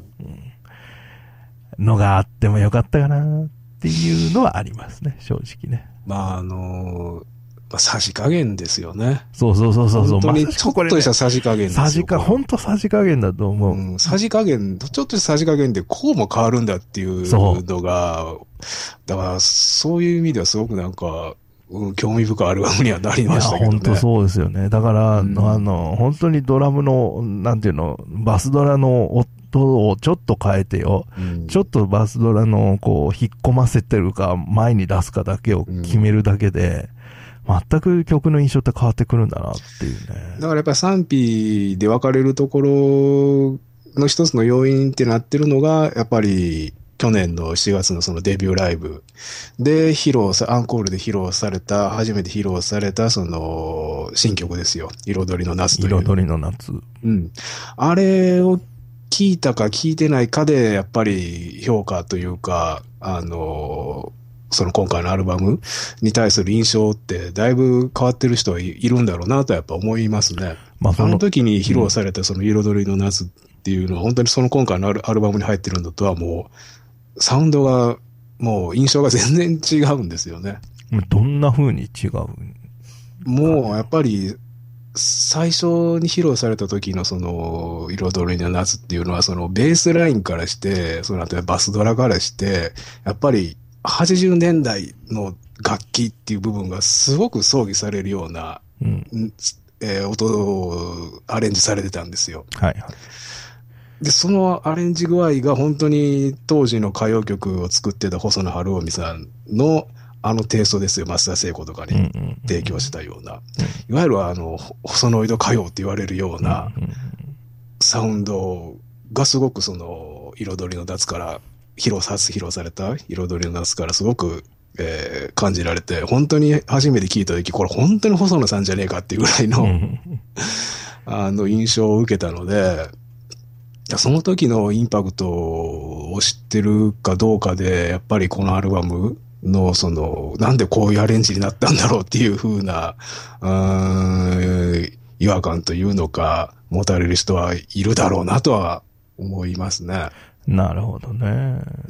のがあってもよかったかな、っていうのはありますね、正直ね。 まあ、あのー、まあ、さじ加減ですよね。 そうそうそうそう。 本当にちょっとしたさじ加減ですよ。 さじ加減、本当さじ加減だと思う。 うん、さじ加減、ちょっとしたさじ加減でこうも変わるんだっていうのが、だからそういう意味ではすごくなんか、うん、興味深いアルバムにはなりましたけどね。いや、 本当そうですよね。だから、うん、あの、本当にドラムの、なんていうの、バスドラの音をちょっと変えてよ。うん、ちょっとバスドラの、こう、引っ込ませてるか、前に出すかだけを決めるだけで、うん、全く曲の印象って変わってくるんだなっていうね。 だからやっぱり賛否で分かれるところの一つの要因ってなってるのが、やっぱり、去年のしがつのそのデビューライブで披露さ、アンコールで披露された、初めて披露されたその新曲ですよ。彩りの夏という。 彩りの夏。 うん。あれを聞いたか聞いてないかで、やっぱり評価というか、あの、その今回のアルバムに対する印象ってだいぶ変わってる人はいるんだろうなとやっぱ思いますね。まあ、そのあの時に披露されたその彩りの夏っていうのは、うん、本当にその今回のアルバムに入ってるのとはもう、サウンドが、もう印象が全然違うんですよね。 どんな風に違う？ もうやっぱり、最初に披露された時のその、彩りの夏っていうのは、そのベースラインからして、その後バスドラからして、やっぱりはちじゅうねんだいの楽器っていう部分がすごく装備されるような、うんえー、音をアレンジされてたんですよ。 はいはい。 で、そのアレンジ具合が本当に当時の歌謡曲を作ってた細野晴臣さんのあのテイストですよ。増田聖子とかに提供したような。いわゆるあの、細野井戸歌謡って言われるようなサウンドがすごくその彩りの夏から披露、初披露された彩りの夏からすごく、えー、感じられて、本当に初めて聞いた時、これ本当に細野さんじゃねえかっていうぐらいのあの印象を受けたので、その時のインパクトを知ってるかどうかで、やっぱりこのアルバムのその、なんでこういうアレンジになったんだろうっていう風な、うーん、違和感というのか、持たれる人はいるだろうなとは思いますね。 なるほどね。 うん。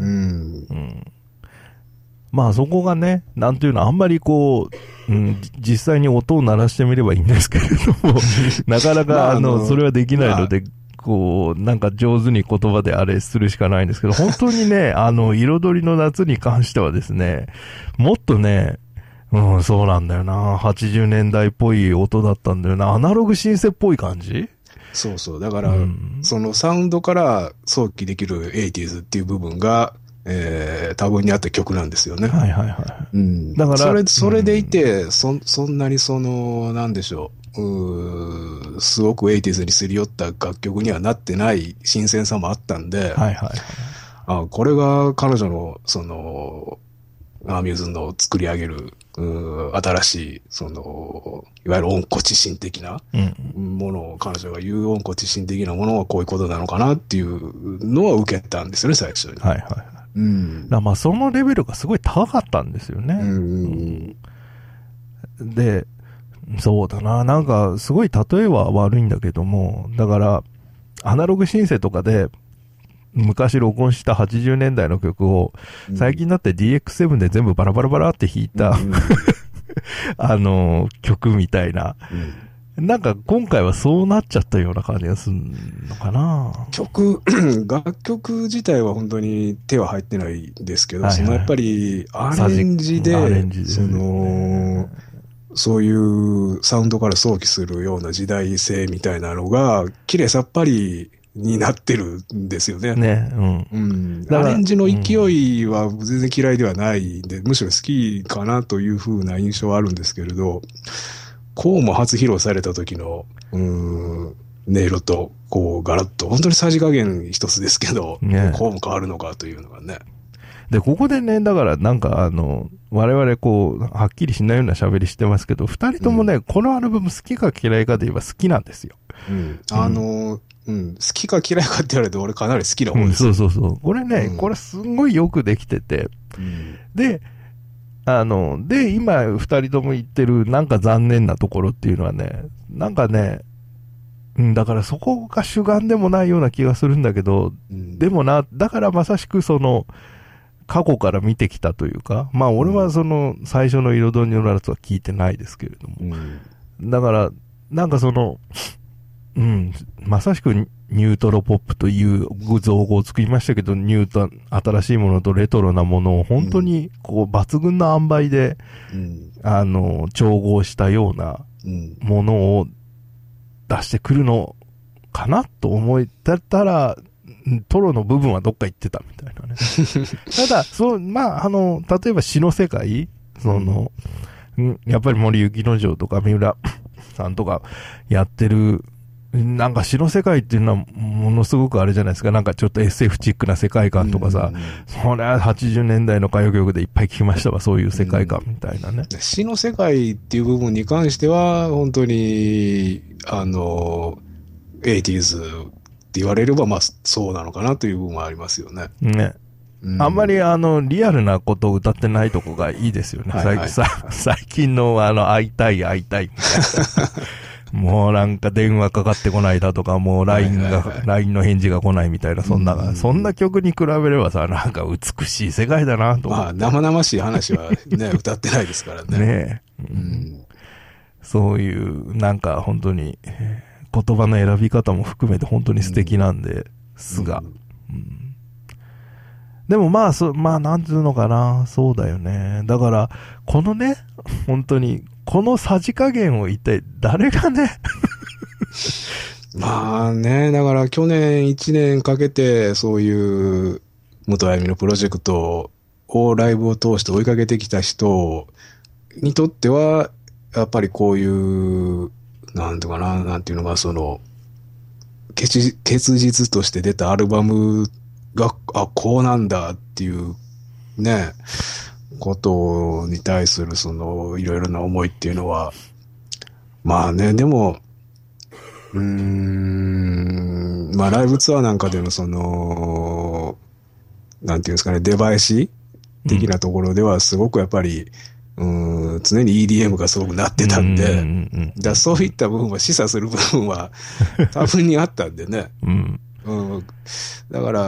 うん、まあそこがね、なんていうの、あんまりこう、うん、実際に音を鳴らしてみればいいんですけれども、なかなかあの、それはできないので、まあこう、なんか上手に言葉であれするしかないんですけど、本当にね、あの、彩りの夏に関してはですね、もっとね、うん、そうなんだよな。はちじゅうねんだいっぽい音だったんだよな。アナログシンセっぽい感じ？ そうそう。だから、うん、そのサウンドから想起できるエイティーズっていう部分が、えー、多分にあった曲なんですよね。 はいはいはい。 うん。だから、それ、それでいて、うん、そ、そんなにその、なんでしょう。うすごくエイティーズにすり寄った楽曲にはなってない新鮮さもあったんで、 はいはいはい、 あこれが彼女のそのアミューズの作り上げる新しいそのいわゆる温故知新的なものを、うん、彼女が言う温故知新的なものはこういうことなのかなっていうのは受けたんですよね最初に。 はいはいはい。うん、だまあそのレベルがすごい高かったんですよね。うんうん、でそうだな。なんか、すごい例えは悪いんだけども、だから、アナログシンセとかで、昔録音したはちじゅうねんだいの曲を、最近になって ディーエックスセブン で全部バラバラバラって弾いた、うん、あの、曲みたいな。うん、なんか、今回はそうなっちゃったような感じがするのかな。 曲、楽曲自体は本当に手は入ってないんですけど、はいはい、そのやっぱり、アレンジで、アレンジで、その、そういうサウンドから想起するような時代性みたいなのが、綺麗さっぱりになってるんですよね。 ね、うん。 うん。アレンジの勢いは全然嫌いではないんで、うん、むしろ好きかなという風な印象はあるんですけれど、こうも初披露された時の、うーん、音色と、こう、ガラッと、本当にさじ加減一つですけど、ね、こうも変わるのかというのがね。 で、ここでね、だからなんかあの、我々こう、はっきりしないような喋りしてますけど、二人ともね、うん、このアルバム好きか嫌いかで言えば好きなんですよ。 うん。あの、うん、好きか嫌いかって言われると俺かなり好きな方です、 うん。そうそうそう。これね、うん、これすんごいよくできてて、うん、で、 あの、で、今二人とも言ってるなんか残念なところっていうのはね、なんかね、うん、だからそこが主眼でもないような気がするんだけど、うん、でもな、だからまさしくその、過去から見てきたというか、まあ俺はその最初の彩りの夏は聞いてないですけれども、うん、だから、なんかその、うん、まさしくニュートロポップという造語を作りましたけど、ニュート、新しいものとレトロなものを本当にこう抜群な塩梅で、うん、あの、調合したようなものを出してくるのかなと思ってたら、トロの部分はどっか行ってたみたいなね。ただ、そう、まあ、あの、例えば詩の世界、その、うん、やっぱり森雪之丞とか三浦さんとかやってる、なんか詩の世界っていうのはものすごくあれじゃないですか。なんかちょっと エスエフ チックな世界観とかさ、うんうんうん、それははちじゅうねんだいの歌謡曲でいっぱい聞きましたわ、そういう世界観みたいなね。 うん、詩の世界っていう部分に関しては、本当に、あの、エイティーズって言われれば、まあそうなのかなという部分はありますよね。 ね。うん、あんまりあの、リアルなことを歌ってないとこがいいですよね。はいはい、最, 最近のあの、会いたい会いたいみたいな。もうなんか電話かかってこないだとか、もう ライン が、はいはいはい、ライン の返事が来ないみたいな、そんな、うん、そんな曲に比べればさ、なんか美しい世界だなと思って。 まあ、生々しい話はね、歌ってないですからね。 ねえ、うん。そういう、なんか本当に、言葉の選び方も含めて本当に素敵なんで、すが。うんうん、でもまあ、そ、まあ、なんていうのかな、そうだよね。だから、このね、本当に、このさじ加減を一体誰がねまあね、だから去年いちねんかけてそういう元あゆみのプロジェクトをライブを通して追いかけてきた人にとっては、やっぱりこういう、なんていうかな、なんていうのがその、結実として出たアルバムが、あ、こうなんだっていうね、ことに対するそのいろいろな思いっていうのは、まあね、でも、うーん、まあライブツアーなんかでのその、なんていうんですかね、出囃子的なところではすごくやっぱり、うん、常に イーディーエム がすごくなってたんで、だそういった部分は示唆する部分は多分にあったんでね。うんうん、だから、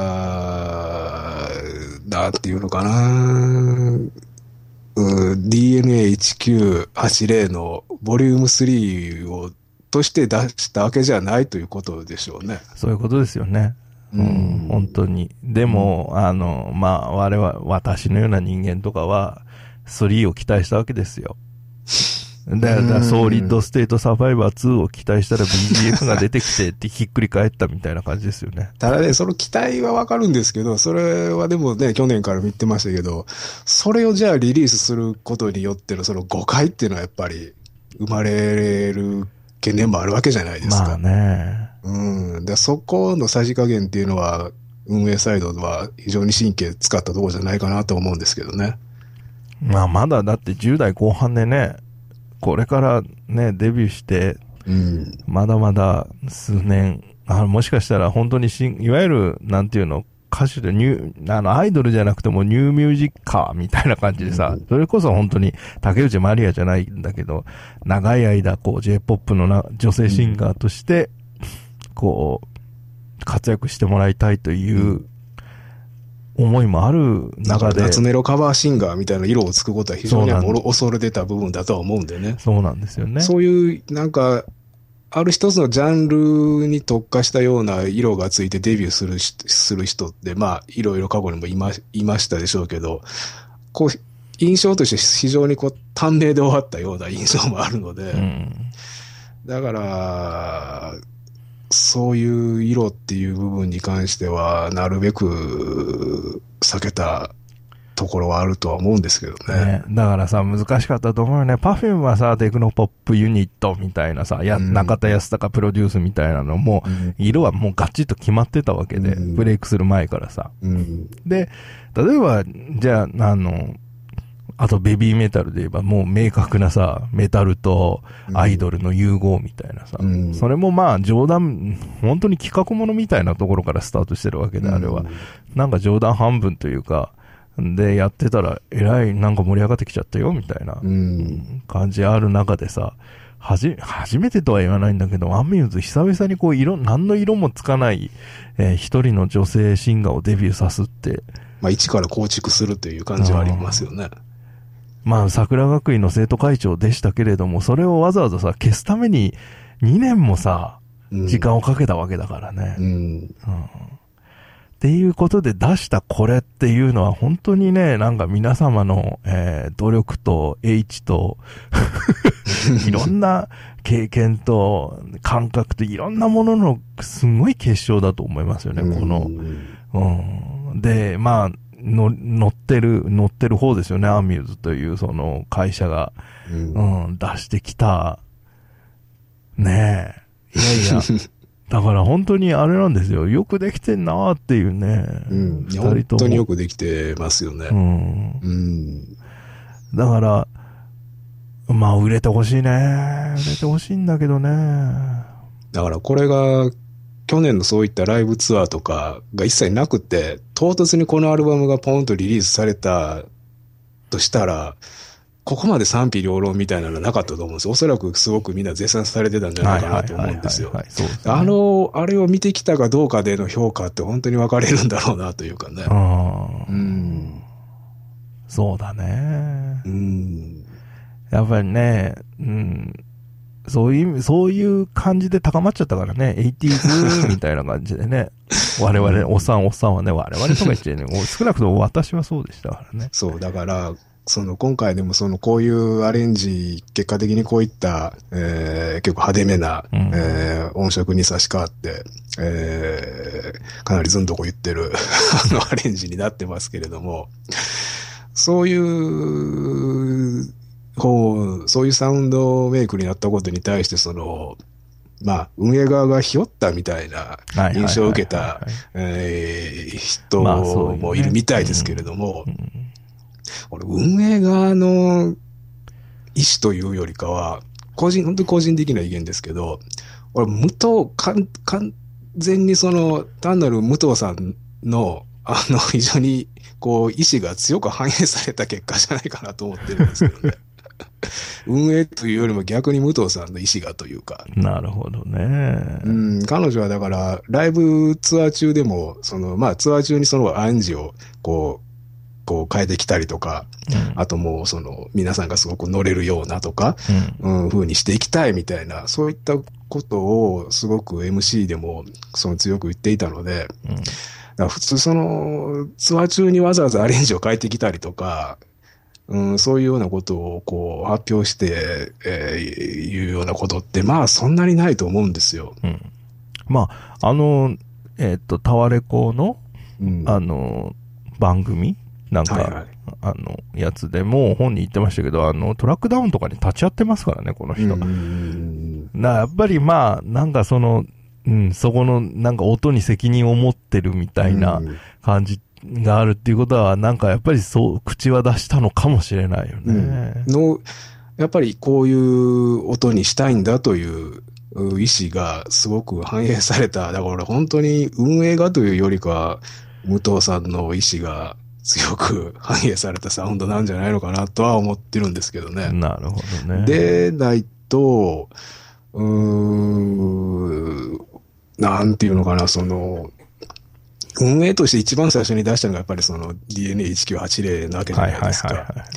なんていうのかな、うん、ディーエヌエーせんきゅうひゃくはちじゅう のボリュームスリーをとして出したわけじゃないということでしょうね。 そういうことですよね。うん、うん、本当に。でも、うん、あの、まあ、我々、私のような人間とかは、スリーを期待したわけですよ。だから、ソーリッドステートサバイバーツーを期待したら ビージーエフ が出てきてってひっくり返ったみたいな感じですよね。 ただね、その期待はわかるんですけど、それはでもね、去年から言ってましたけど、それをじゃあリリースすることによってのその誤解っていうのはやっぱり生まれる懸念もあるわけじゃないですか。 まあね。 うん。で、そこのさじ加減っていうのは、運営サイドは非常に神経使ったところじゃないかなと思うんですけどね。 まあまだだってじゅう代後半でね、これからね、デビューして、うん、まだまだ数年、あもしかしたら本当にしん、いわゆる、なんていうの、歌手でニュー、あの、アイドルじゃなくてもニューミュージッカーみたいな感じでさ、うん、それこそ本当に竹内まりやじゃないんだけど、長い間こう J-ポップ のな女性シンガーとして、こう、活躍してもらいたいという、うん思いもある中で。 夏メロカバーシンガーみたいな色をつくことは非常に恐れてた部分だとは思うんでね。 そうなんですよね。 そういう、なんか、ある一つのジャンルに特化したような色がついてデビューする、する人って、まあ、いろいろ過去にもいま、いましたでしょうけど、こう、印象として非常にこう、短命で終わったような印象もあるので、うん、だから、そういう色っていう部分に関しては、なるべく避けたところはあるとは思うんですけどね。ねだからさ、難しかったと思うよね。パフュームはさ、テクノポップユニットみたいなさ、や、うん、中田康隆プロデュースみたいなのも、うん、色はもうガチッと決まってたわけで、うん、ブレイクする前からさ。うん、で、例えば、じゃあ、あの、あとベビーメタルで言えばもう明確なさ、メタルとアイドルの融合みたいなさ、うん、それもまあ冗談、本当に企画ものみたいなところからスタートしてるわけで、あれは。なんか冗談半分というか、 で、やってたら、えらいなんか盛り上がってきちゃったよ、みたいな、 うん、 感じある中でさ、はじ、初めてとは言わないんだけど、アミューズ久々にこう色、何の色もつかない、えー、一人の女性シンガーをデビューさすって。 まあ一から構築するという感じはありますよね。 まあ桜学院の生徒会長でしたけれども、それをわざわざさ、消すためににねんもさ、時間をかけたわけだからね。 うん。うんうん、っていうことで出したこれっていうのは本当にね、なんか皆様の、えー、努力と H といろんな経験と感覚といろんなもののすごい結晶だと思いますよね、この。うん、で、まあ、の乗ってる、乗ってる方ですよね、アミューズというその会社が、うん、うん、出してきた。ねえ。いやいや。だから本当にあれなんですよ。よくできてんなーっていうね。 うん。二人とも本当によくできてますよね。うん。うん。 だから、まあ売れてほしいね。売れてほしいんだけどね。 だからこれが、去年のそういったライブツアーとかが一切なくて、唐突にこのアルバムがポンとリリースされたとしたら、ここまで賛否両論みたいなのはなかったと思うんですよ。おそらくすごくみんな絶賛されてたんじゃないかなと思うんですよ。あの、あれを見てきたかどうかでの評価って本当に分かれるんだろうなというかね。 うん。そうだね。 うん。 やっぱりね、うん。そういう、そういう感じで高まっちゃったからね。エイティーズ みたいな感じでね。我々、おっさんおっさんはね、我々とか言ってね、少なくとも私はそうでしたからね。 そう、だから、その今回でもそのこういうアレンジ、結果的にこういった、えー、結構派手めな、うん、えー、音色に差し替わって、えー、かなりずんどこ言ってるあのアレンジになってますけれども、そういう、こう、そういうサウンドメイクになったことに対してその、まあ、運営側がひよったみたいな印象を受けた人もいるみたいですけれども、俺、運営側の意思というよりかは、個人、本当に個人的な意見ですけど、俺、武藤、かん、完全にその、単なる武藤さんの、あの、非常に、こう、意思が強く反映された結果じゃないかなと思ってるんですけどね。運営というよりも逆に武藤さんの意思がというか。 なるほどね。 うん、彼女はだから、ライブツアー中でも、その、まあ、ツアー中にそのアンジを、こう、こう変えてきたりとか、うん、あともうその皆さんがすごく乗れるようなとか、うん、うん、風にしていきたいみたいな、そういったことをすごく エムシー でもその強く言っていたので、うん、だから普通そのツアー中にわざわざアレンジを変えてきたりとか、うん、そういうようなことをこう発表して、えー、いうようなことってまあそんなにないと思うんですよ。 うん、まあ、あの、えっと、タワレコの、うん、あの、番組なんか、はいはい、あの、やつでも本に言ってましたけど、あの、トラックダウンとかに立ち会ってますからね、この人。な、やっぱりまあ、なんかその、うん、そこの、なんか音に責任を持ってるみたいな感じがあるっていうことは、なんかやっぱりそう、口は出したのかもしれないよね。 うん、の、やっぱりこういう音にしたいんだという意思がすごく反映された。だから本当に運営がというよりか、武藤さんの意思が、強く反映されたサウンドなんじゃないのかなとは思ってるんですけどね。 なるほどね。 でないと、うーん、なんていうのかな、その、運営として一番最初に出したのがやっぱりその ディーエヌエーせんきゅうひゃくはちじゅう なわけじゃないですか。はいはいはいはい、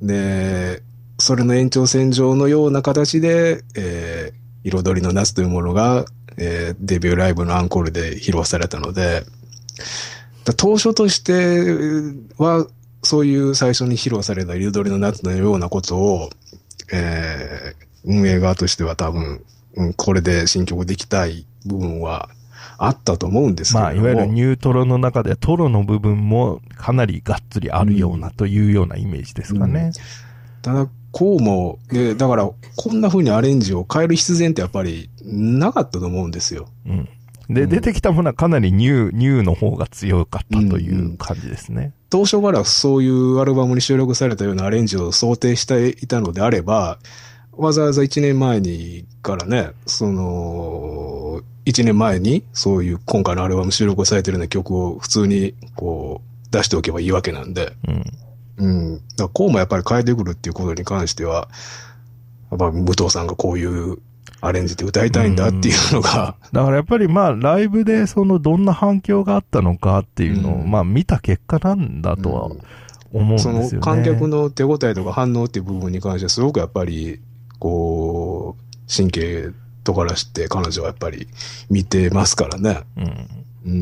で、それの延長線上のような形で、えー、彩りの夏というものが、えー、デビューライブのアンコールで披露されたので、当初としては、そういう最初に披露された彩りの夏のようなことを、えー、運営側としては多分、うん、これで新曲できたい部分はあったと思うんですけども。 まあ、いわゆるニュートロの中でトロの部分もかなりがっつりあるようなというようなイメージですかね。うんうん、 ただ、こうも、で、だから、こんな風にアレンジを変える必然ってやっぱりなかったと思うんですよ。 うんで、うん、出てきたものはかなりニュー、ニューの方が強かったという感じですね。うんうん、 当初からそういうアルバムに収録されたようなアレンジを想定していたのであれば、わざわざいちねんまえにからね、その、いちねんまえにそういう今回のアルバム収録されてるような曲を普通にこう、 出しておけばいいわけなんで。 うん。 うん。だからこうもやっぱり変えてくるっていうことに関しては、やっぱ武藤さんがこういうアレンジで歌いたいんだっていうのが。 だからやっぱりまあライブでそのどんな反響があったのかっていうのを、うん、まあ見た結果なんだとは思うんですよね。 その観客の手応えとか反応っていう部分に関してはすごくやっぱり、こう、神経とからして彼女はやっぱり見てますからね。うん。うん。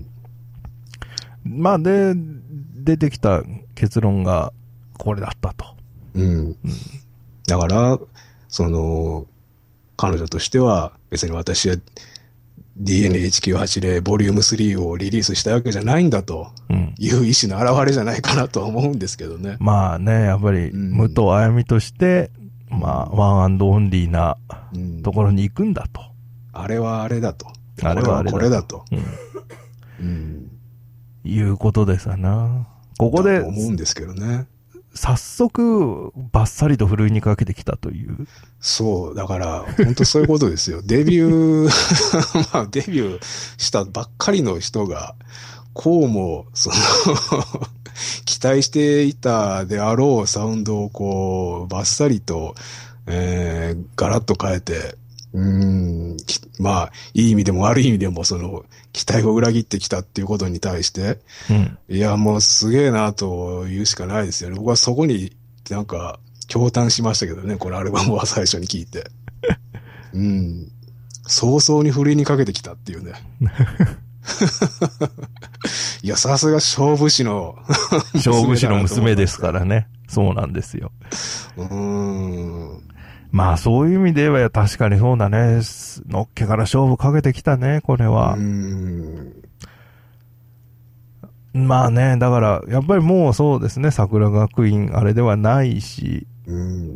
まあで、出てきた結論がこれだったと。 うん。うん、だから、その、彼女としては別に私は ディーエヌエーせんきゅうひゃくはちじゅう ボリュームスリーをリリースしたわけじゃないんだという意思の表れじゃないかなとは思うんですけどね。 まあね、やっぱり、武藤あやみとして、うん、まあ、ワンアンドオンリーなところに行くんだと。 うん、あれはあれだと。 あれはあれだと。 これだと。 うん。うん、いうことですな。ここで、 思うんですけどね。 早速、バッサリとふるいにかけてきたという。 そう、だから、本当そういうことですよ。デビュー、まあ、デビューしたばっかりの人が、こうも、その、期待していたであろうサウンドをこう、バッサリと、えー、ガラッと変えて、うーん、まあ、いい意味でも悪い意味でも、その、期待を裏切ってきたっていうことに対して、うん、いや、もうすげえなと言うしかないですよね。僕はそこになんか、驚嘆しましたけどね、このアルバムは最初に聞いて。うん。早々にふるいにかけてきたっていうね。いや、さすが勝負師の勝負師の娘ですからね。そうなんですよ。 うーん。 まあそういう意味では確かにそうだね。のっけから勝負かけてきたね、これは。うーん。まあね、だからやっぱりもうそうですね、桜学院あれではないし、うん、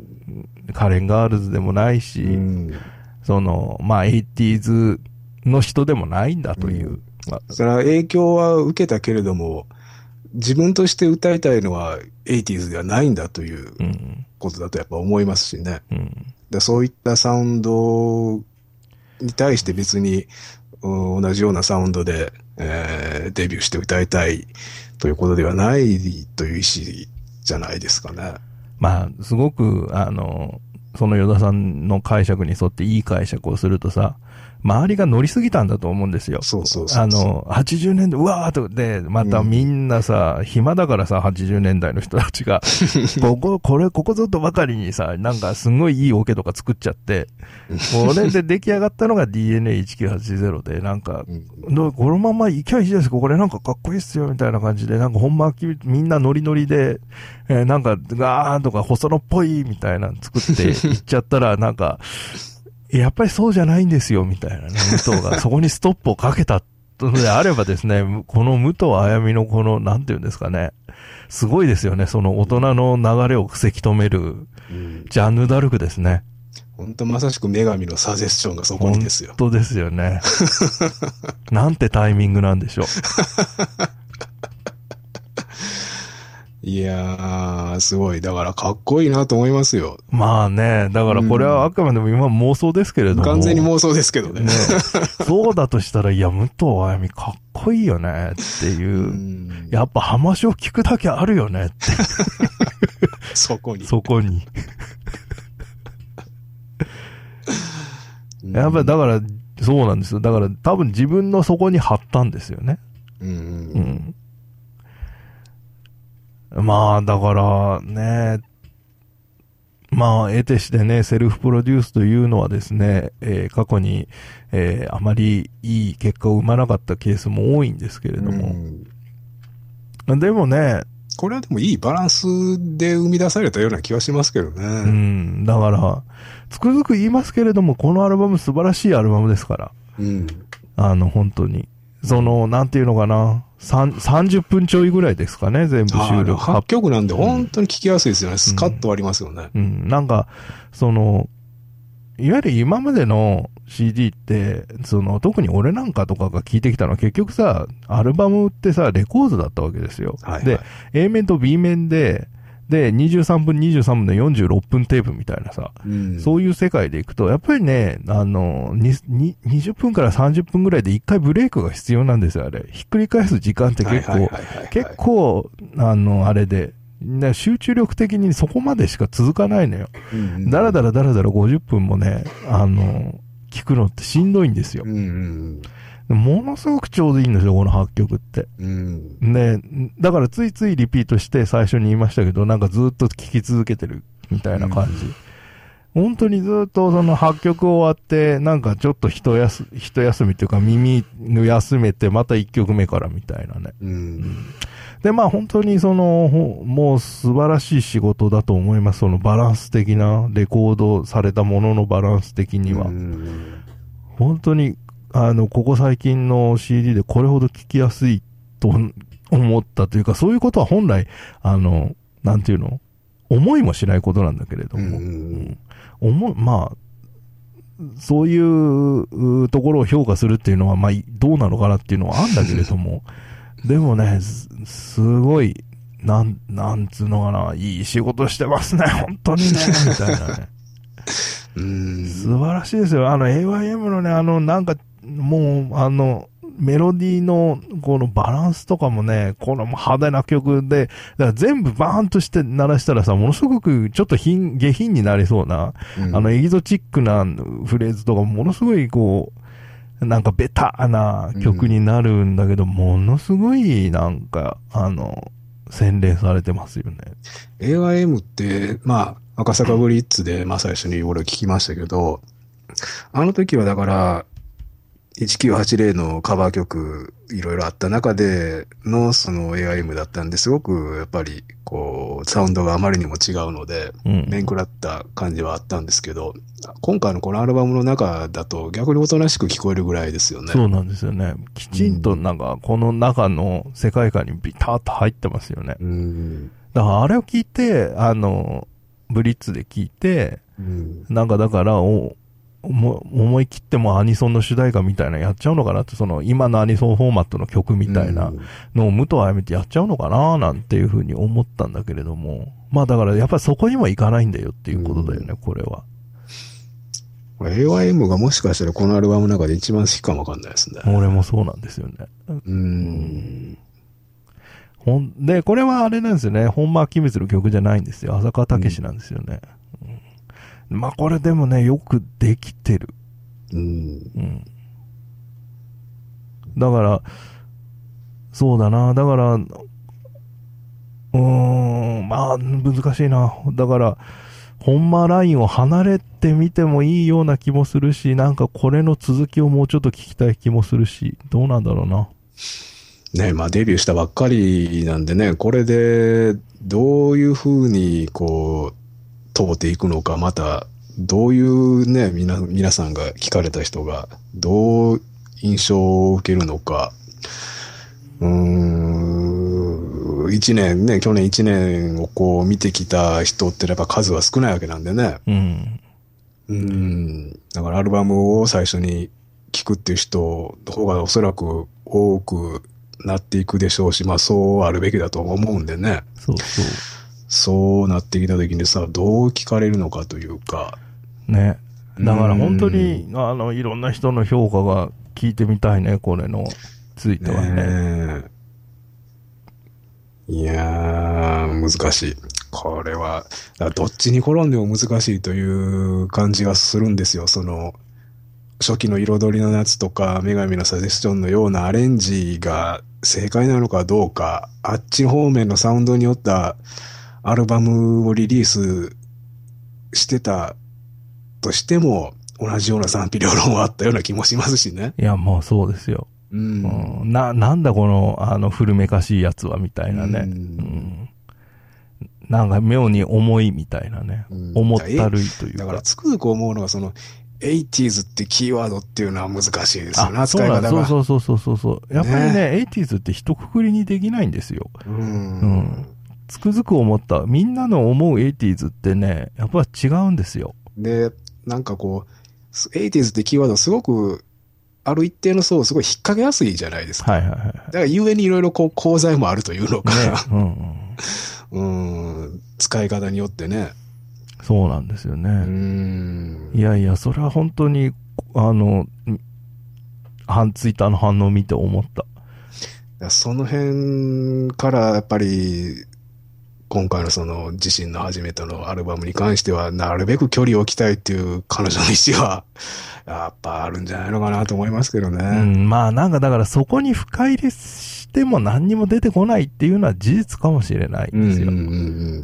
カレンガールズでもないし、うん、その、まあエイティーズの人でもないんだという。うんまあ、 それは影響は受けたけれども、自分として歌いたいのはエイティーズではないんだということだとやっぱ思いますしね。うん、でそういったサウンドに対して別に、うん、同じようなサウンドで、えー、デビューして歌いたいということではないという意思じゃないですかね。 まあ、すごく、あの、その与田さんの解釈に沿っていい解釈をするとさ、周りが乗りすぎたんだと思うんですよ。 そうそうそうそう。 あの、はちじゅうねんだい、うわーっと、で、またみんなさ、うん、暇だからさ、はちじゅうねんだいの人たちが、ここ、これ、ここぞとばかりにさ、なんかすごいいいオケとか作っちゃって、これで出来上がったのが ディーエヌエーせんきゅうひゃくはちじゅう で、なんか、うん、このまま行きゃいいじゃないですか、これなんかかっこいいっすよ、みたいな感じで、なんかほんまみんなノリノリで、えー、なんか、ガーンとか細野っぽい、みたいなの作って行っちゃったら、なんか、やっぱりそうじゃないんですよ、みたいなね。武藤がそこにストップをかけたのであればですね、この武藤あやみのこの、なんていうんですかね。すごいですよね。その大人の流れをせき止める、ジャンヌ・ダルクですね。 本当まさしく女神のサジェスションがそこにですよ。 本当ですよね。なんてタイミングなんでしょう。 いやー、すごい。だからかっこいいなと思いますよ。 まあね、だからこれはあくまでも今妄想ですけれども。 完全に妄想ですけどね。ねそうだとしたら、いや、武藤あやみかっこいいよねっていう。うんやっぱ話を聞くだけあるよねって。 そこに。 そこに。やっぱりだから、そうなんですよ。だから多分自分のそこに貼ったんですよね。うん。うんまあ、だからね、まあ、得てしてね、セルフプロデュースというのはですね、えー、過去に、えー、あまりいい結果を生まなかったケースも多いんですけれども。うん、でもね、 これはでもいいバランスで生み出されたような気はしますけどね。 うん、だから、つくづく言いますけれども、このアルバム素晴らしいアルバムですから。うん。あの、本当に。その、なんていうのかな。さんじゅっぷんちょいぐらいですかね、全部収録。 はちきょくなんで本当に聞きやすいですよね。うん、スカッとありますよね。 うん。なんか、その、いわゆる今までの シーディー って、その、特に俺なんかとかが聞いてきたのは結局さ、アルバムってさ、レコードだったわけですよ。はいはい、で、A 面と B 面で、 で、にじゅうさんぷん、にじゅうさんぷんでよんじゅうろっぷんテープみたいなさ、うん、そういう世界でいくと、やっぱりね、あの、にににじゅっぷんからさんじゅっぷんぐらいでいっかいブレイクが必要なんですよ、あれ。ひっくり返す時間って結構、結構、あの、あれで、ね、集中力的にそこまでしか続かないのよ。うんうん、だらだらだらだらごじゅっぷんもね、あの、聞くのってしんどいんですよ。うんうん、ものすごくちょうどいいんですよ、このはっきょくって。うん、ね、だからついついリピートして最初に言いましたけど、なんかずっと聴き続けてるみたいな感じ。うん、本当にずっとそのはっきょく終わって、なんかちょっと一休、一休みっていうか耳休めてまたいっきょくめからみたいなね。うんうん、で、まあ本当にその、もう素晴らしい仕事だと思います。そのバランス的な、レコードされたもののバランス的には。うん、本当に、あの、ここ最近の シーディー でこれほど聴きやすいと思ったというか、そういうことは本来、あの、なんていうの思いもしないことなんだけれども、うん、思まあ、そういうところを評価するっていうのは、まあ、どうなのかなっていうのはあるんだけれども、でもね、す、すごい、なん、なんつうのかな、いい仕事してますね、本当にね、みたいなね。うん素晴らしいですよ。あの エーワイエム のね、あの、なんか、もう、あの、メロディーの、このバランスとかもね、この派手な曲で、だから全部バーンとして鳴らしたらさ、ものすごくちょっと品、下品になりそうな、うん、あの、エキゾチックなフレーズとか、ものすごいこう、なんかベターな曲になるんだけど、うん、ものすごい、なんか、あの、洗練されてますよね。 エーワイエム って、まあ、赤坂ブリッツで、まあ最初に俺聞きましたけど、あの時はだから、せんきゅうひゃくはちじゅうのカバー曲いろいろあった中でのその エーアイエム だったんですごくやっぱりこうサウンドがあまりにも違うので、うん、面食らった感じはあったんですけど、今回のこのアルバムの中だと逆におとなしく聞こえるぐらいですよね。 そうなんですよね。きちんとなんかこの中の世界観にビタッと入ってますよね。うん、だからあれを聞いて、あの、ブリッツで聞いて、うん、なんかだからお思い切ってもアニソンの主題歌みたいなやっちゃうのかなって、その今のアニソンフォーマットの曲みたいなのを武藤あやめてやっちゃうのかななんていうふうに思ったんだけれども、まあだからやっぱりそこにもいかないんだよっていうことだよね、うん、これは。 エーワイエム がもしかしたらこのアルバムの中で一番好きかもわかんないですね。 俺もそうなんですよね。うーん。ほんで、これはあれなんですよね。本間明光の曲じゃないんですよ。浅川武史なんですよね。うんうん、まあこれでもね、よくできてる。うん。うん。だから、そうだな。だから、うーん、まあ難しいな。だから、本間ラインを離れてみてもいいような気もするし、なんかこれの続きをもうちょっと聞きたい気もするし、どうなんだろうな。 ね、まあデビューしたばっかりなんでね、これでどういう風にこう通っていくのか、またどういうね、みな、皆さんが聞かれた人がどう印象を受けるのか、うーん、一年ね、去年一年をこう見てきた人ってやっぱ数は少ないわけなんでね。うん。うん。だからアルバムを最初に聞くっていう人の方がおそらく多くなっていくでしょうし、まあそうあるべきだと思うんでね。 そうそう。 そうなってきた時にさ、どう聞かれるのかというか。 ね。だから本当に、あの、いろんな人の評価が聞いてみたいね、これのついてはね。ねいやー、難しい。これは、どっちに転んでも難しいという感じがするんですよ。その、初期の彩りの夏とか、女神のサジェスションのようなアレンジが正解なのかどうか、あっち方面のサウンドによったアルバムをリリースしてたとしても、同じような賛否両論はあったような気もしますしね。 いや、もうそうですよ。うん、うん、な、なんだこの、あの、古めかしいやつは、みたいなね。うん、うん、なんか妙に重いみたいなね。うん、重ったるいというか。 だからつくづく思うのが、その、エイティーズ ってキーワードっていうのは難しいですよね、扱い方が。 そうそうそうそうそう。やっぱりね、ねエイティーズ って一括りにできないんですよ。うん。うん。つくづく思った。みんなの思う エイティーズ ってね、やっぱ違うんですよ。 で、なんかこう、エイティーズ ってキーワードすごく、ある一定の層をすごい引っ掛けやすいじゃないですか。はいはいはい。だからゆえにいろいろこう、功罪もあるというのか。ね、うんうん。 うん、使い方によってね。 そうなんですよね。 うん。 いやいや、それは本当に、あの、ツイッターの反応を見て思った。 その辺からやっぱり、今回のその自身の初めてのアルバムに関しては、なるべく距離を置きたいっていう彼女の意思は、やっぱあるんじゃないのかなと思いますけどね。 うん、まあなんかだからそこに深入りしても何にも出てこないっていうのは事実かもしれないんですよ。うんうんうん、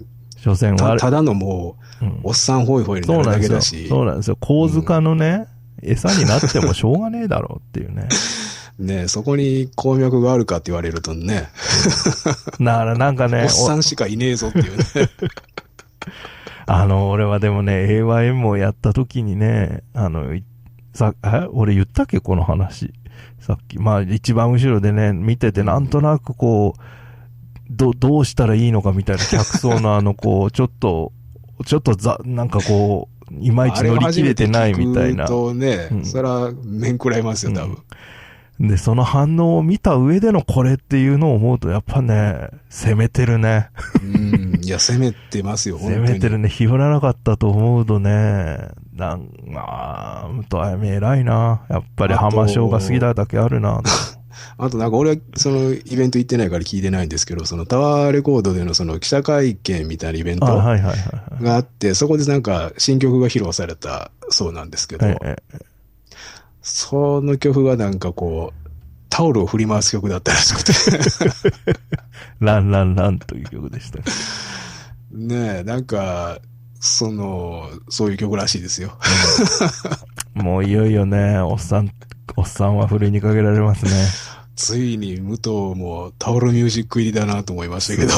所詮はた。ただのもう、うん、おっさんホイホイになるだけだし。 そうなんですよ。構図化のね、うん、餌になってもしょうがねえだろうっていうね。 ねそこに鉱脈があるかって言われるとね。 だからなんかね。 おっさんしかいねえぞっていうね。 あの、俺はでもね、エーワイエム をやった時にね、あの、さ、え俺言ったっけこの話。さっき。まあ、一番後ろでね、見てて、なんとなくこう、ど、どうしたらいいのかみたいな客層のあの、こう、ちょっと、ちょっとざ、なんかこう、いまいち乗り切れてないみたいな。 とね、うん、それは面食らいますよ、多分。うんで、その反応を見た上でのこれっていうのを思うと、やっぱね、攻めてるね。 うん、いや、攻めてますよ、 本当に。攻めてるね。日和らなかったと思うとね、なんか、むとあやみ偉いな。やっぱり浜章が好きだだけあるな。 あとなんか俺はそのイベント行ってないから聞いてないんですけど、そのタワーレコードでのその記者会見みたいなイベントがあって、そこでなんか新曲が披露されたそうなんですけど、はいはい、その曲がなんかこう、タオルを振り回す曲だったらしくて。 ランランランという曲でした。 ねえ、なんか、その、そういう曲らしいですよ。 うん、もういよいよね、おっさん、おっさんはふるいにかけられますね。 ついに武藤もタオルミュージック入りだなと思いましたけど。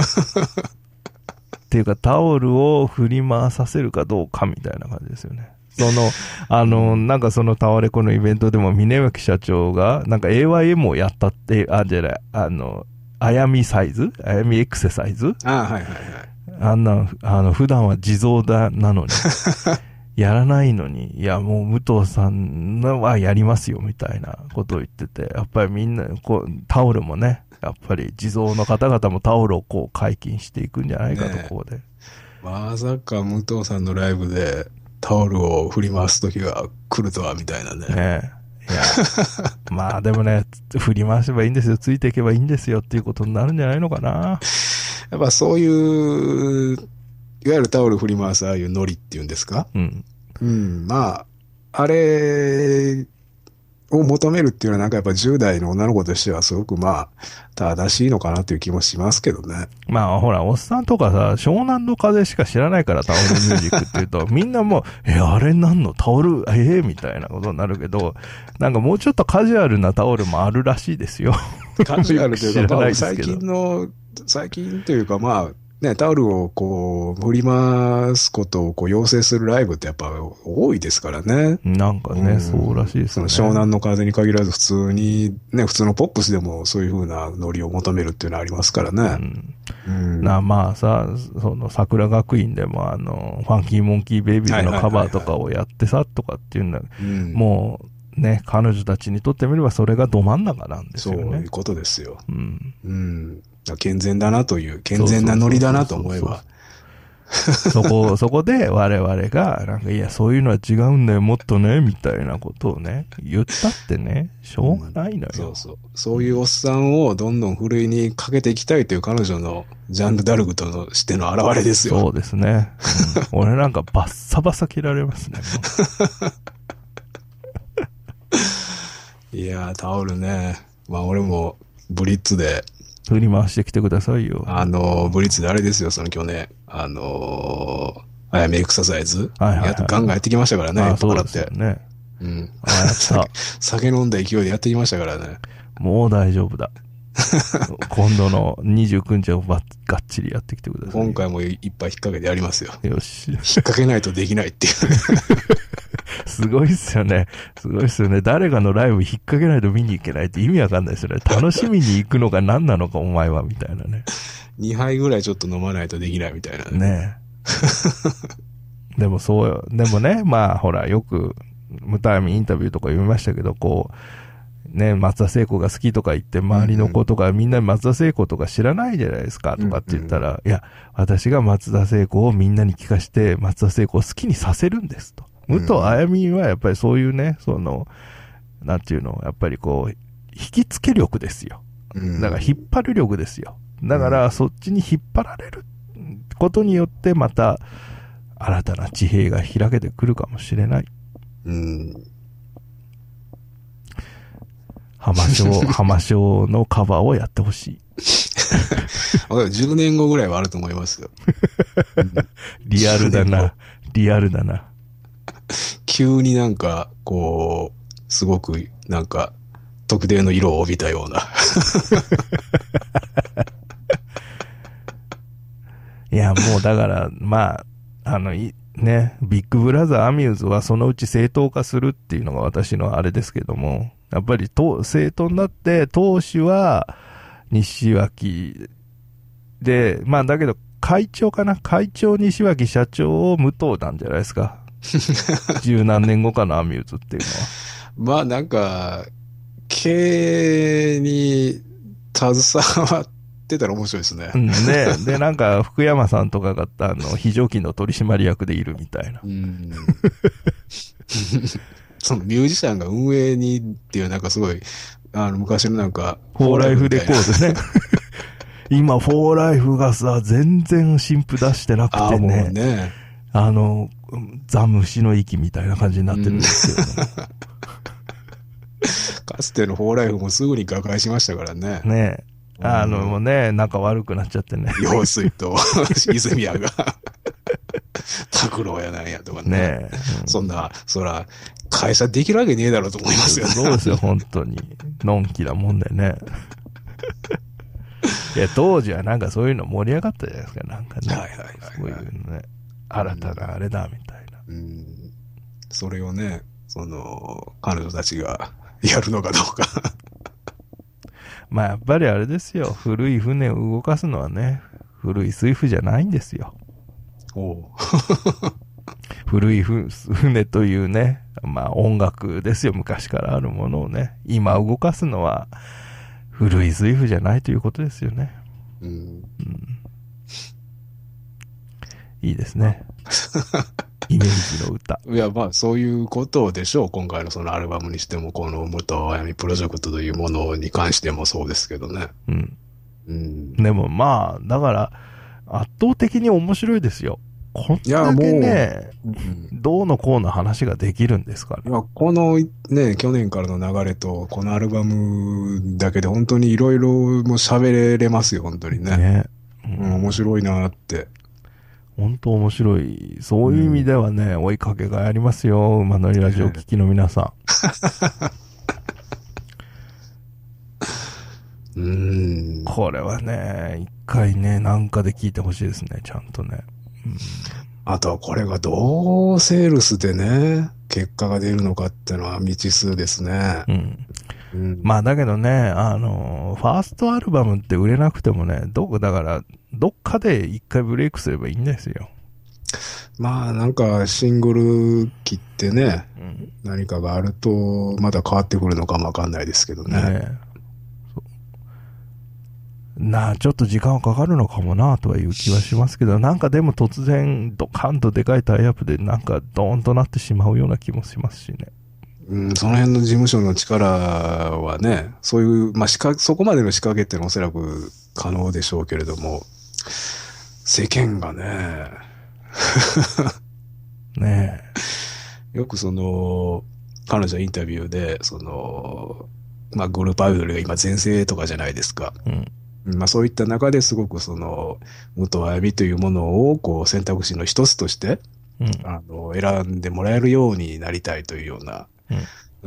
っていうかタオルを振り回させるかどうかみたいな感じですよね。その、あの、なんかそのタワレコのイベントでも峰脇社長が、なんか エーワイエム をやったって、あ、じゃない、あの、あやみサイズあやみエクササイズああ、はいはいはい。 あんな、あの、普段は地蔵だ、なのに、やらないのに、いやもう武藤さんはやりますよ、みたいなことを言ってて、やっぱりみんな、こう、タオルもね、やっぱり地蔵の方々もタオルをこう解禁していくんじゃないかと、こうで。 まさか武藤さんのライブで、タオルを振り回す時が来るとはみたいなね。 ねえ。いや、まあでもね、振り回せばいいんですよ、ついていけばいいんですよっていうことになるんじゃないのかな。 やっぱそういう、いわゆるタオル振り回すああいうノリっていうんですか？うん。うん、まあ、あれを求めるっていうのはなんかやっぱじゅう代の女の子としてはすごくまあ、正しいのかなという気もしますけどね。 まあほら、おっさんとかさ、湘南の風しか知らないからタオルミュージックって言うと、みんなもう、え、あれなんのタオル、えー、みたいなことになるけど、なんかもうちょっとカジュアルなタオルもあるらしいですよ。 カジュアルというか、まあ、最近の、最近というかまあ、ね、タオルをこう、振り回すことをこう要請するライブってやっぱ多いですからね。 なんかね、うん、そうらしいですね。 その湘南の風に限らず普通に、ね、普通のポップスでもそういう風なノリを求めるっていうのはありますからね。 うん。うん、なまあさ、その桜学院でもあの、ファンキーモンキーベイビーズのカバーとかをやってさ、とかっていうんだ、うん、もうね、彼女たちにとってみればそれがど真ん中なんですよね。 そういうことですよ。うん。うん健全だなという、健全なノリだなと思えば。 そこ、そこで我々が、なんか、いや、そういうのは違うんだよ、もっとね、みたいなことをね、言ったってね、しょうがないのよ。うん、 そうそう。そういうおっさんをどんどんふるいにかけていきたいという彼女のジャンヌ・ダルクとしての現れですよ。 そうですね。うん、俺なんかバッサバサ切られますね。 いやー、タオルね。まあ俺もブリッツで、 振り回してきてくださいよ。 あの、ブリッツであれですよ、その去年。あの、あやめエクササイズ。はいはいはい、やっとガンガンやってきましたからね、 そうですよね。 うん。あやった酒飲んだ勢いでやってきましたからね。 もう大丈夫だ。今度のにじゅうくにちをばっがっちりやってきてください。 今回もいっぱい引っ掛けてやりますよ。 よし。 引っ掛けないとできないっていう。 すごいっすよね。すごいっすよね。誰かのライブ引っ掛けないと見に行けないって意味わかんないですよね。楽しみに行くのが何なのかお前はみたいなね。 にはいぐらいちょっと飲まないとできないみたいなね。 ねえ。でもそうよ。でもね、まあほらよく、ムタヤミインタビューとか読みましたけど、こう、 ね、松田聖子が好きとか言って、周りの子とか、みんな松田聖子とか知らないじゃないですか、とかって言ったら、いや、私が松田聖子をみんなに聞かして、松田聖子を好きにさせるんですと。武藤あやみはやっぱりそういうね、その、なんていうの、やっぱりこう、引きつけ力ですよ。だから引っ張る力ですよ。だからそっちに引っ張られることによってまた新たな地平が開けてくるかもしれない。 うん。 浜章、浜章のカバーをやってほしい。 じゅうねんごぐらいはあると思いますよ。 うん、リアルだな。リアルだな。 急になんか、こう、すごくなんか、特定の色を帯びたような。 いや、もうだから、まあ、あの、い、ね、ビッグブラザーアミューズはそのうち正当化するっていうのが私のあれですけども、やっぱりと正当になって、当主は西脇で、まあだけど会長かな、会長西脇、社長を武藤なんじゃないですか。十何年後かのアミューズっていうのは。 まあなんか、経営に携わってたら面白いですね。 うんね。で、なんか福山さんとかが、あの、非常勤の取締役でいるみたいな。 うんそのミュージシャンが運営にっていうなんかすごい、あの昔のなんか、 フォーライフレコードね。今、フォーライフがさ、全然新譜出してなくてね。あ、もうね。あの、ザムシの息みたいな感じになってるんですけど、ね。 かつてのフォーライフもすぐに瓦解しましたからね。 ねえ。あの、もうね、仲悪くなっちゃってね。 陽水と泉谷が、拓郎やなんやとかね。ねえ、うん。そんな、そら、会社できるわけねえだろうと思いますよね。 そうですよ、本当に。のんきなもんだよね。いや、当時はなんかそういうの盛り上がったじゃないですか、なんかね。はいはいはい、はい。そういうのね。新たなあれだ、みたいな。 うん。それをね、その、彼女たちがやるのかどうか。 まあやっぱりあれですよ。古い船を動かすのはね、古い水夫じゃないんですよ。おう古い船というね、まあ音楽ですよ。昔からあるものをね、今動かすのは古い水夫じゃないということですよね。うん。うん、いいですね。イメージの歌。 いや、まあ、そういうことでしょう。今回のそのアルバムにしても、この武藤あやみプロジェクトというものに関してもそうですけどね。うん。 うん、でもまあ、だから、圧倒的に面白いですよ。こんだけね、うん、どうのこうの話ができるんですから。 いや、このね、去年からの流れと、このアルバムだけで本当にいろいろもう喋れますよ、本当にね。ね。うん、うん、面白いなって。 本当面白い。そういう意味ではね、うん、追いかけがありますよ。馬乗りラジオ聞きの皆さん。うーん。これはね、一回ね、なんかで聞いてほしいですね、ちゃんとね。 うん、あとはこれがどうセールスでね、結果が出るのかってのは未知数ですね。うん。 うん、まあだけどね、あの、ファーストアルバムって売れなくてもね、どこ、だから、どっかで一回ブレイクすればいいんですよ。 まあなんかシングル切ってね、うん、何かがあるとまた変わってくるのかもわかんないですけどね。ねなあ、ちょっと時間はかかるのかもなとはいう気はしますけど、なんかでも突然ドカンとでかいタイアップでなんかドーンとなってしまうような気もしますしね。 うん、その辺の事務所の力はね、そういう、まあ、仕掛そこまでの仕掛けってのはおそらく可能でしょうけれども、世間がね、ねえ。よくその、彼女インタビューで、その、まあ、グループアイドルが今全盛とかじゃないですか。うん、まあ、そういった中ですごくその、武藤あやみというものを、こう、選択肢の一つとして、うん、あの、選んでもらえるようになりたいというような、うん、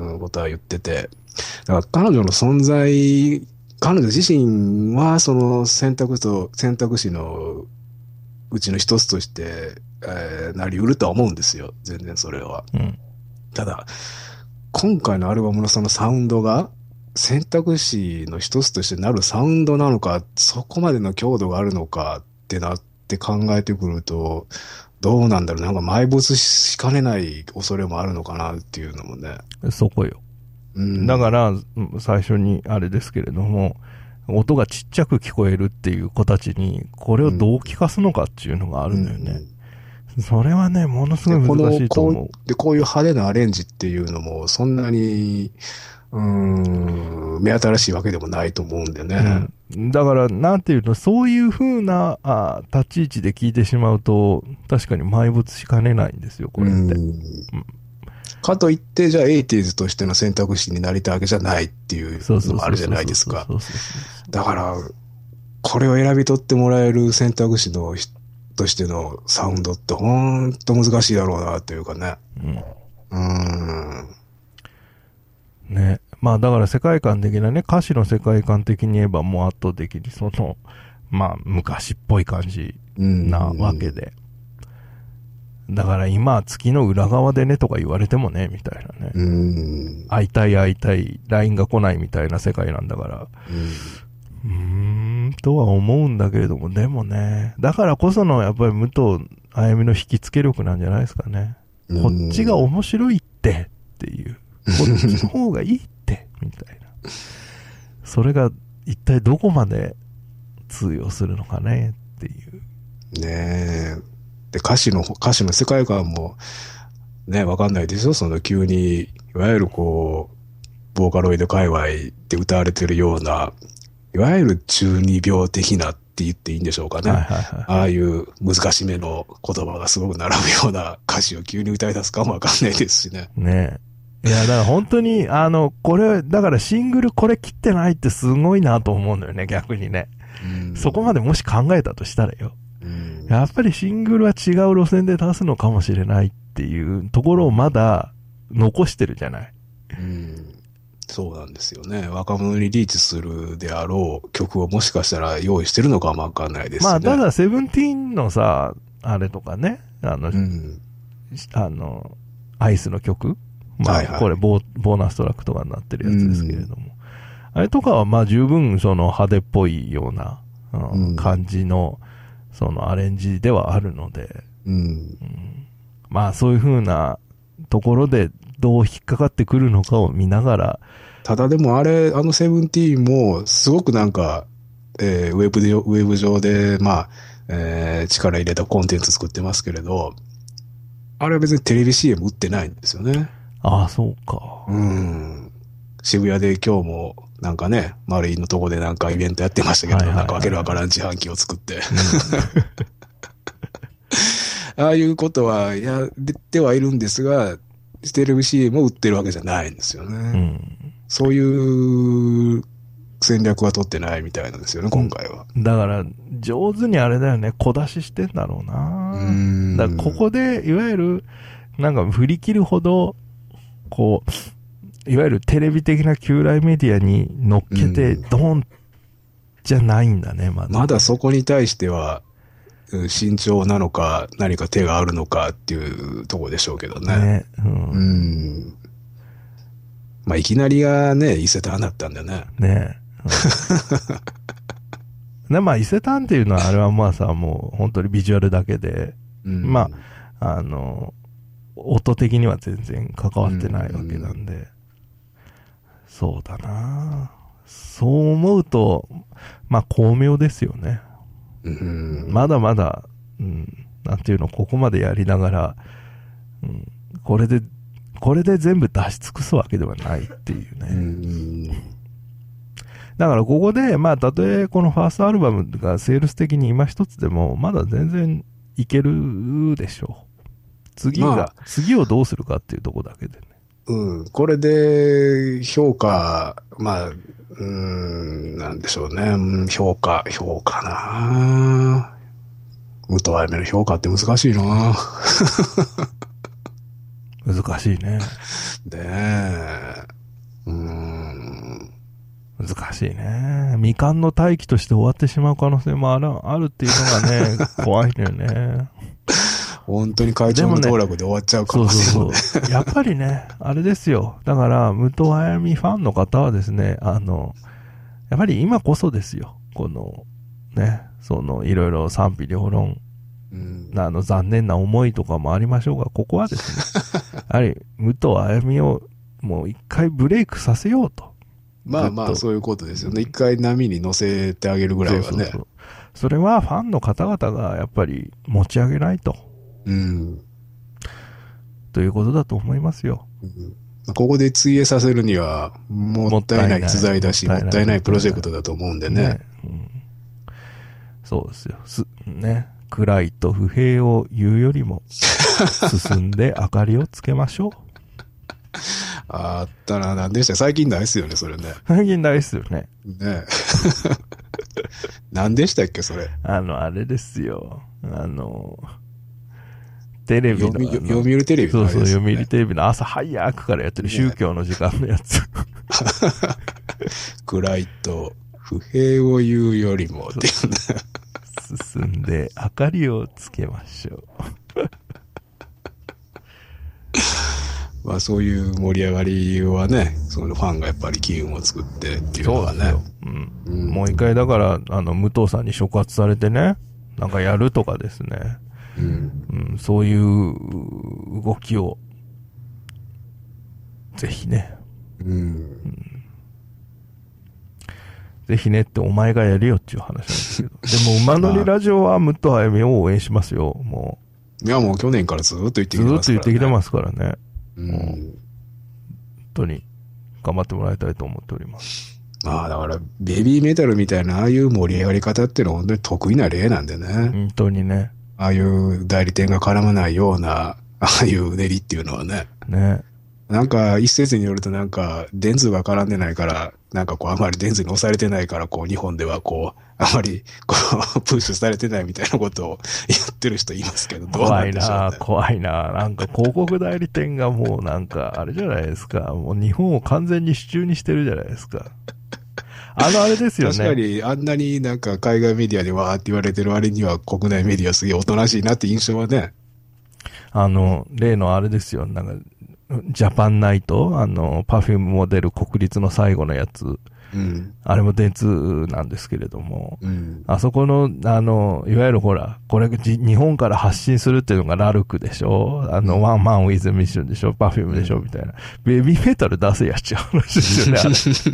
うんことは言ってて、だから彼女の存在、彼女自身はその選択と、選択肢のうちの一つとして、えー、なり得るとは思うんですよ。全然それは。うん、ただ、今回のアルバムのそのサウンドが選択肢の一つとしてなるサウンドなのか、そこまでの強度があるのかってなって考えてくると、どうなんだろう。なんか埋没しかねない恐れもあるのかなっていうのもね。 そこよ。 うん、 だから、最初にあれですけれども、音がちっちゃく聞こえるっていう子たちに、これをどう聞かすのかっていうのがあるんだよね。うんうん、それはね、ものすごい難しいと思う。 で、こういう派手なアレンジっていうのも、そんなに、うーん、目新しいわけでもないと思うんでね。 うん、だから、なんていうの、そういう風なあ立ち位置で聞いてしまうと、確かに埋没しかねないんですよ、これって。うんうん、 かといって、じゃあ、エイティーズとしての選択肢になりたいわけじゃないっていうのもあるじゃないですか。だから、これを選び取ってもらえる選択肢のとしてのサウンドってほんと難しいだろうなというかね。うん。うーん。 ね。まあだから世界観的なね、歌詞の世界観的に言えばもう圧倒的にその、まあ昔っぽい感じなわけで。だから今月の裏側でねとか言われてもね、みたいなね。 うん。 会いたい会いたい、ライン が来ないみたいな世界なんだから。うん。うーん、とは思うんだけれども、でもね、だからこそのやっぱり武藤あやみの引き付け力なんじゃないですかね。こっちが面白いってっていう。こっちの方がいいってみたいな。それが一体どこまで通用するのかねっていう。 ねえ。で、歌詞の、歌詞の世界観もね、わかんないでしょ。その急に、いわゆるこう、ボーカロイド界隈で歌われてるような、いわゆる中二病的なって言っていいんでしょうかね。 はいはいはい、 ああいう難しめの言葉がすごく並ぶような歌詞を急に歌い出すかもわかんないですしね。 ねえ。いや、だから本当に、あの、これ、だからシングルこれ切ってないってすごいなと思うんだよね、逆にね。そこまでもし考えたとしたらよ。やっぱりシングルは違う路線で出すのかもしれないっていうところをまだ残してるじゃない。 うん、そうなんですよね。若者にリーチするであろう曲をもしかしたら用意してるのかもわかんないですね。 まあ、ただセブンティーンのさ、あれとかね、あの、 うん、 あの、アイスの曲まあ、はいはい、これボー、ボーナストラックとかになってるやつですけれども。うん、あれとかはまあ十分その派手っぽいような、うん、感じの、そのアレンジではあるので、 うんうん、 まあそういう風なところでどう引っかかってくるのかを見ながら。 ただでもあれ、あのセブンティーンもすごくなんか、えー、ウェブで、ウェブ上で、まあ、えー、力入れたコンテンツ作ってますけれど、あれは別にテレビ シーエム 売ってないんですよね。 ああ、そうか。 うん。渋谷で今日も、なんかね、マリーのとこでなんかイベントやってましたけど、はいはいはいはい、なんかわけのわからん自販機を作って。うん、ああいうことはやってはいるんですが、テレビ シーエム を売ってるわけじゃないんですよね。うん、そういう戦略は取ってないみたいなんですよね、今回は。 だから、上手にあれだよね、小出ししてんだろうな。うん。だからここで、いわゆる、なんか振り切るほど、こう、いわゆるテレビ的な旧来メディアに乗っけて、ドーンじゃないんだね、まだ。 まだそこに対しては、慎重なのか、何か手があるのかっていうところでしょうけどね。ね、うん。うん。まあ、いきなりがね、伊勢丹だったんだよね。 ねえ。で、まあ、伊勢丹っていうのは、あれはまあさ、もう本当にビジュアルだけで、うん、まあ、あの、音的には全然関わってないわけなんで、うん、そうだなそう思うと、まあ巧妙ですよね。うん、まだまだ、うん、なんていうの、ここまでやりながら、うん、これで、これで全部出し尽くすわけではないっていうね。うん、だからここで、まあたとえこのファーストアルバムがセールス的に今一つでも、まだ全然いけるでしょう。次が、まあ、次をどうするかっていうところだけでね。 うん。これで、評価、まあ、うーん、なんでしょうね。評価、評価な武藤あやめの評価って難しいな難しいね。 で、うーん。 難しいね。未完の大器として終わってしまう可能性もある、あるっていうのがね、怖いのよね。 本当に会長の当落で終わっちゃうかもしれない、ね。そうそうそう。 やっぱりね、あれですよ。だから、武藤あやみファンの方はですね、あの、やっぱり今こそですよ。この、ね、その、いろいろ賛否両論、うん、あの、残念な思いとかもありましょうが、ここはですね、やはり、武藤あやみをもう一回ブレイクさせようと。 まあまあ、そういうことですよね。一回波に乗せてあげるぐらいはね。そうそうそう。 それはファンの方々がやっぱり持ち上げないと。 うん。 ということだと思いますよ。 うん、ここで費やさせるには、もったいない逸材だし、もったいないプロジェクトだと思うんでね。ね、うん、 そうですよ。す、ね。暗いと不平を言うよりも、進んで明かりをつけましょう。 あったな、なんでした最近ないっすよね、それね。 最近ないっすよね。 ね何でしたっけ、それ。 あの、あれですよ。あの、テレビの。 読売テレビの、ね、そうそう、読売テレビの朝早くからやってる宗教の時間のやつ。ね、 暗いと不平を言うよりもっていうね。 進んで明かりをつけましょう。 まあそういう盛り上がりはね、そのファンがやっぱり機運を作ってっていうのはね。そうですよ。うん。うん、 もう一回だから、あの、武藤さんに触発されてね、なんかやるとかですね。うん。うん、そういう動きを、ぜひね。うん。うん、ぜひねってお前がやるよっていう話なんですけど。でも、馬乗りラジオは武藤あゆみを応援しますよ、もう。いや、もう去年からずっと言ってきてますからね。 ずっと言ってきてますからね。 うん、本当に頑張ってもらいたいと思っております。 まあだからベビーメタルみたいなああいう盛り上がり方っていうのは本当に得意な例なんでね。 本当にね。 ああいう代理店が絡まないようなああいううねりっていうのはね。 ね。 なんか一説によるとなんか電通が絡んでないからなんかこうあまり電通に押されてないからこう日本ではこうあまりこうプッシュされてないみたいなことを言ってる人いますけどどうなんでしょうね。 怖いな怖いななんか広告代理店がもうなんかあれじゃないですかもう日本を完全に手中にしてるじゃないですか。あのあれですよね。 確かにあんなになんか海外メディアでわーって言われてる割には国内メディアすげえおとなしいなって印象はね。 あの例のあれですよなんかジャパンナイト、あの、パフュームモデル国立の最後のやつ。うん、あれも電通なんですけれども、うん、あそこの、あの、いわゆるほら、これ、日本から発信するっていうのがラルクでしょあの、うん、ワンマンウィズミッションでしょパフュームでしょみたいな。ベビーメタル出せやっちゃう話ですよね、あれ。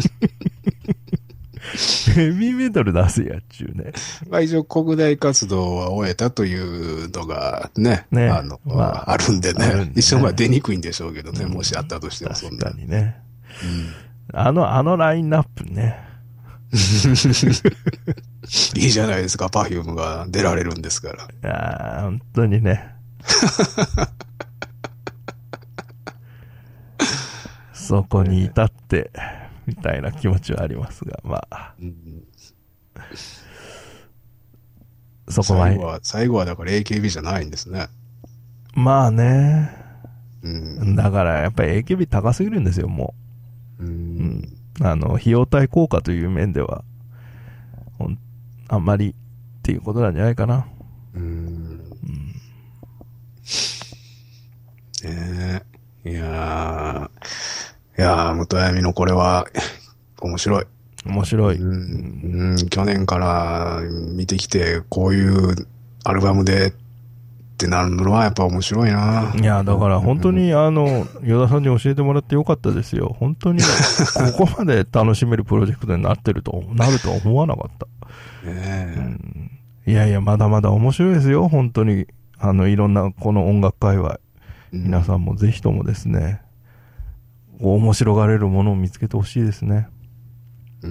ベビーメタル出せやっちゅうね。 まあ一応国内活動は終えたというのがね、ねあの、まあ、あるんでね。ね一緒は出にくいいんでしょうけどね、うん、もしあったとしてもそんな。 確かにね。うん、あの、あのラインナップね。 いいじゃないですか、パフュームが出られるんですから。 いやー、本当にね。そこに至って、みたいな気持ちはありますが、まあ。うん、そこは最後は、最後はだから エーケービー じゃないんですね。 まあね。うん、だからやっぱり エーケービー 高すぎるんですよ、もう。うん、うん、あの、費用対効果という面では、ほんあんまりっていうことなんじゃないかな。うん。うん、 ねえ。いやー。いやー、元あやみのこれは、面白い。 面白い、 うんうん。去年から見てきて、こういうアルバムでってなるのはやっぱ面白いな。 いや、だから本当に、うん、あの、与田さんに教えてもらってよかったですよ。本当に、ここまで楽しめるプロジェクトになってると、なるとは思わなかった。ねえ、うん。いやいや、まだまだ面白いですよ。本当に、あの、いろんなこの音楽界隈。うん、皆さんもぜひともですね、面白がれるものを見つけてほしいですね。うん、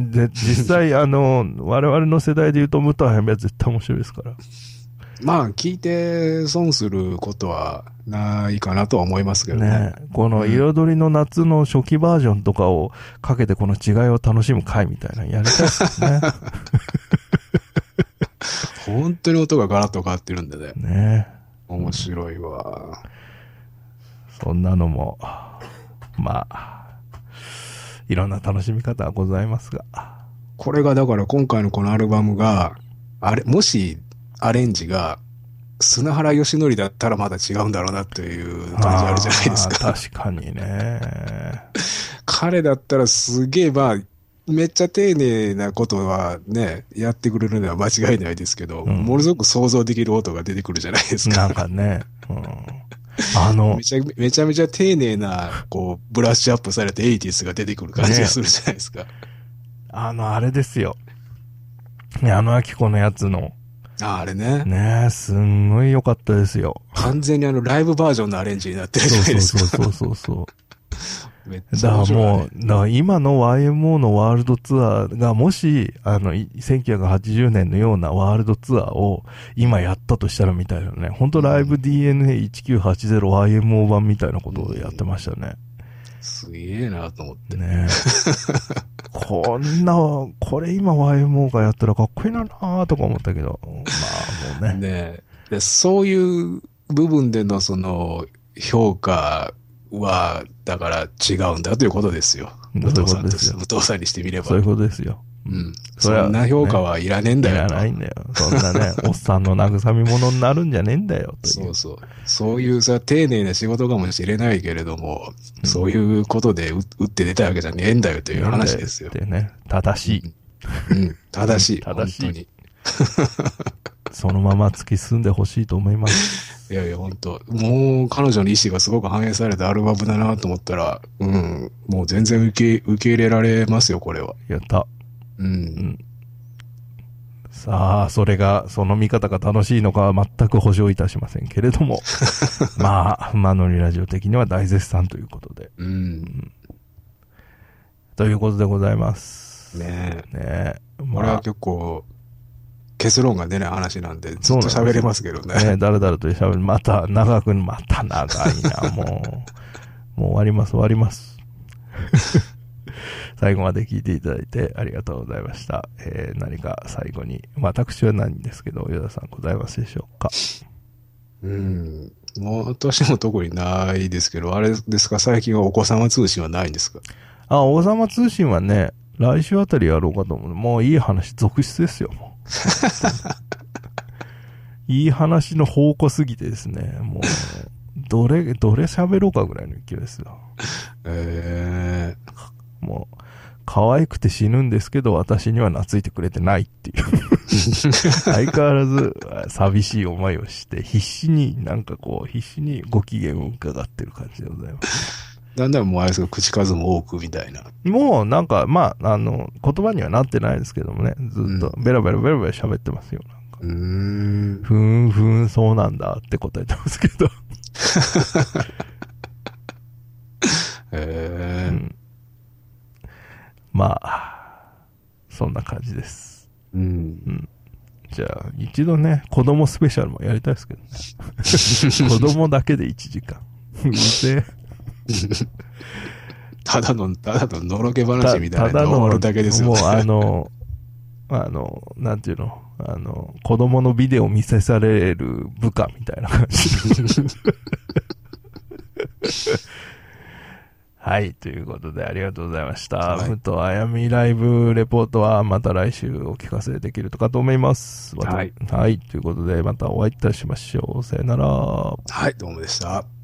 で実際あの我々の世代で言うと武藤あやみは絶対面白いですから。 まあ聞いて損することはないかなとは思いますけどね。ねこの彩りの夏の初期バージョンとかをかけてこの違いを楽しむ回みたいなのやりたいですね。 本当に音がガラッと変わってるんでね。 ね面白いわ。 そんなのもまあ。いろんな楽しみ方はございますが。 これがだから今回のこのアルバムが、あれ、もしアレンジが砂原義則だったらまだ違うんだろうなという感じあるじゃないですか。 確かにね。 彼だったらすげえまあ、めっちゃ丁寧なことはね、やってくれるのは間違いないですけど、うん、ものすごく想像できる音が出てくるじゃないですか。 なんかね。うんあの、 めちゃめちゃめちゃ丁寧な、こう、ブラッシュアップされてエイティスが出てくる感じがするじゃないですか。ね、 あの、あれですよ。あの、アキコのやつの。 あ、あれね。 ねえ、すんごい良かったですよ。 完全にあの、ライブバージョンのアレンジになってるじゃないですか。 そうそうそうそうそう。 めっだからもう、だから今の ワイエムオー のワールドツアーがもし、あの、せんきゅうひゃくはちじゅうねんのようなワールドツアーを今やったとしたらみたいなね、本当ライブ ディーエヌエーせんきゅうひゃくはちじゅう ワイエムオー 版みたいなことをやってましたね。 すげえなと思って。 ねこんな、これ今 ワイエムオー がやったらかっこいいなーとか思ったけど、まあもうね。 ねでそういう部分でのその評価は、だから違うんだということですよ。武藤さんとして、武藤さんにしてみれば。 そういうことですよ。 うん。そんな評価はいらねえんだよ。 いらないんだよ。そんなね、おっさんの慰め物になるんじゃねえんだよ。 そうそう。そういうさ、丁寧な仕事かもしれないけれども、うん、そういうことで打って出たわけじゃねえんだよという話ですよ。 ってね、正しい。 うん。うん、正しい。 正しい。 本当に。 そのまま突き進んでほしいと思います。 いやいや、本当もう彼女の意思がすごく反映されたアルバムだなと思ったら、うん、もう全然受け、受け入れられますよ、これは。 やった。 うん。うん、 さあ、それが、その見方が楽しいのかは全く保証いたしませんけれども。まあ、マノリラジオ的には大絶賛ということで。 うん。うん、 ということでございます。 ねえ。 ねえ。 まあ、これは結構、結論が出ない話なんで、ずっと喋れますけどね。 ね、だらだらと喋る。また、長く、また長いな、もう。もう終わります、終わります。最後まで聞いていただいてありがとうございました。えー、何か最後に、私はないんですけど、与田さんございますでしょうか。 うん。もう私も特にないですけど、あれですか、最近はお子様通信はないんですか？ あ、お子様通信はね、来週あたりやろうかと思う。もういい話続出ですよ、もう。いい話の宝庫すぎてですね、もう、どれ、どれ喋ろうかぐらいの勢いですよ。 えー、もう、可愛くて死ぬんですけど、私には懐いてくれてないっていう。相変わらず、寂しい思いをして、必死に、なんかこう、必死にご機嫌を伺ってる感じでございます。 だんだんもうあれですか、口数も多くみたいな。 もうなんか、まあ、あの、言葉にはなってないですけどもね、ずっとベラベラベラベラ喋ってますよ。なんかうーん。 ふーんふーん、そうなんだって答えてますけど。 へー、うん。 まあ、そんな感じです。 うん。うん、じゃあ、一度ね、子供スペシャルもやりたいですけどね。子供だけでいちじかん。うせえ。 ただの、ただののろけ話みたいなのをだけですよね。 もうあの、あの、なんていうの、あの、子供のビデオ見せされる部下みたいな感じ。はい、ということでありがとうございました。 はい、 武藤あやみライブレポートはまた来週お聞かせできるとかと思います。 はい。 はい、ということでまたお会いいたしましょう。さよなら。はい、どうもでした。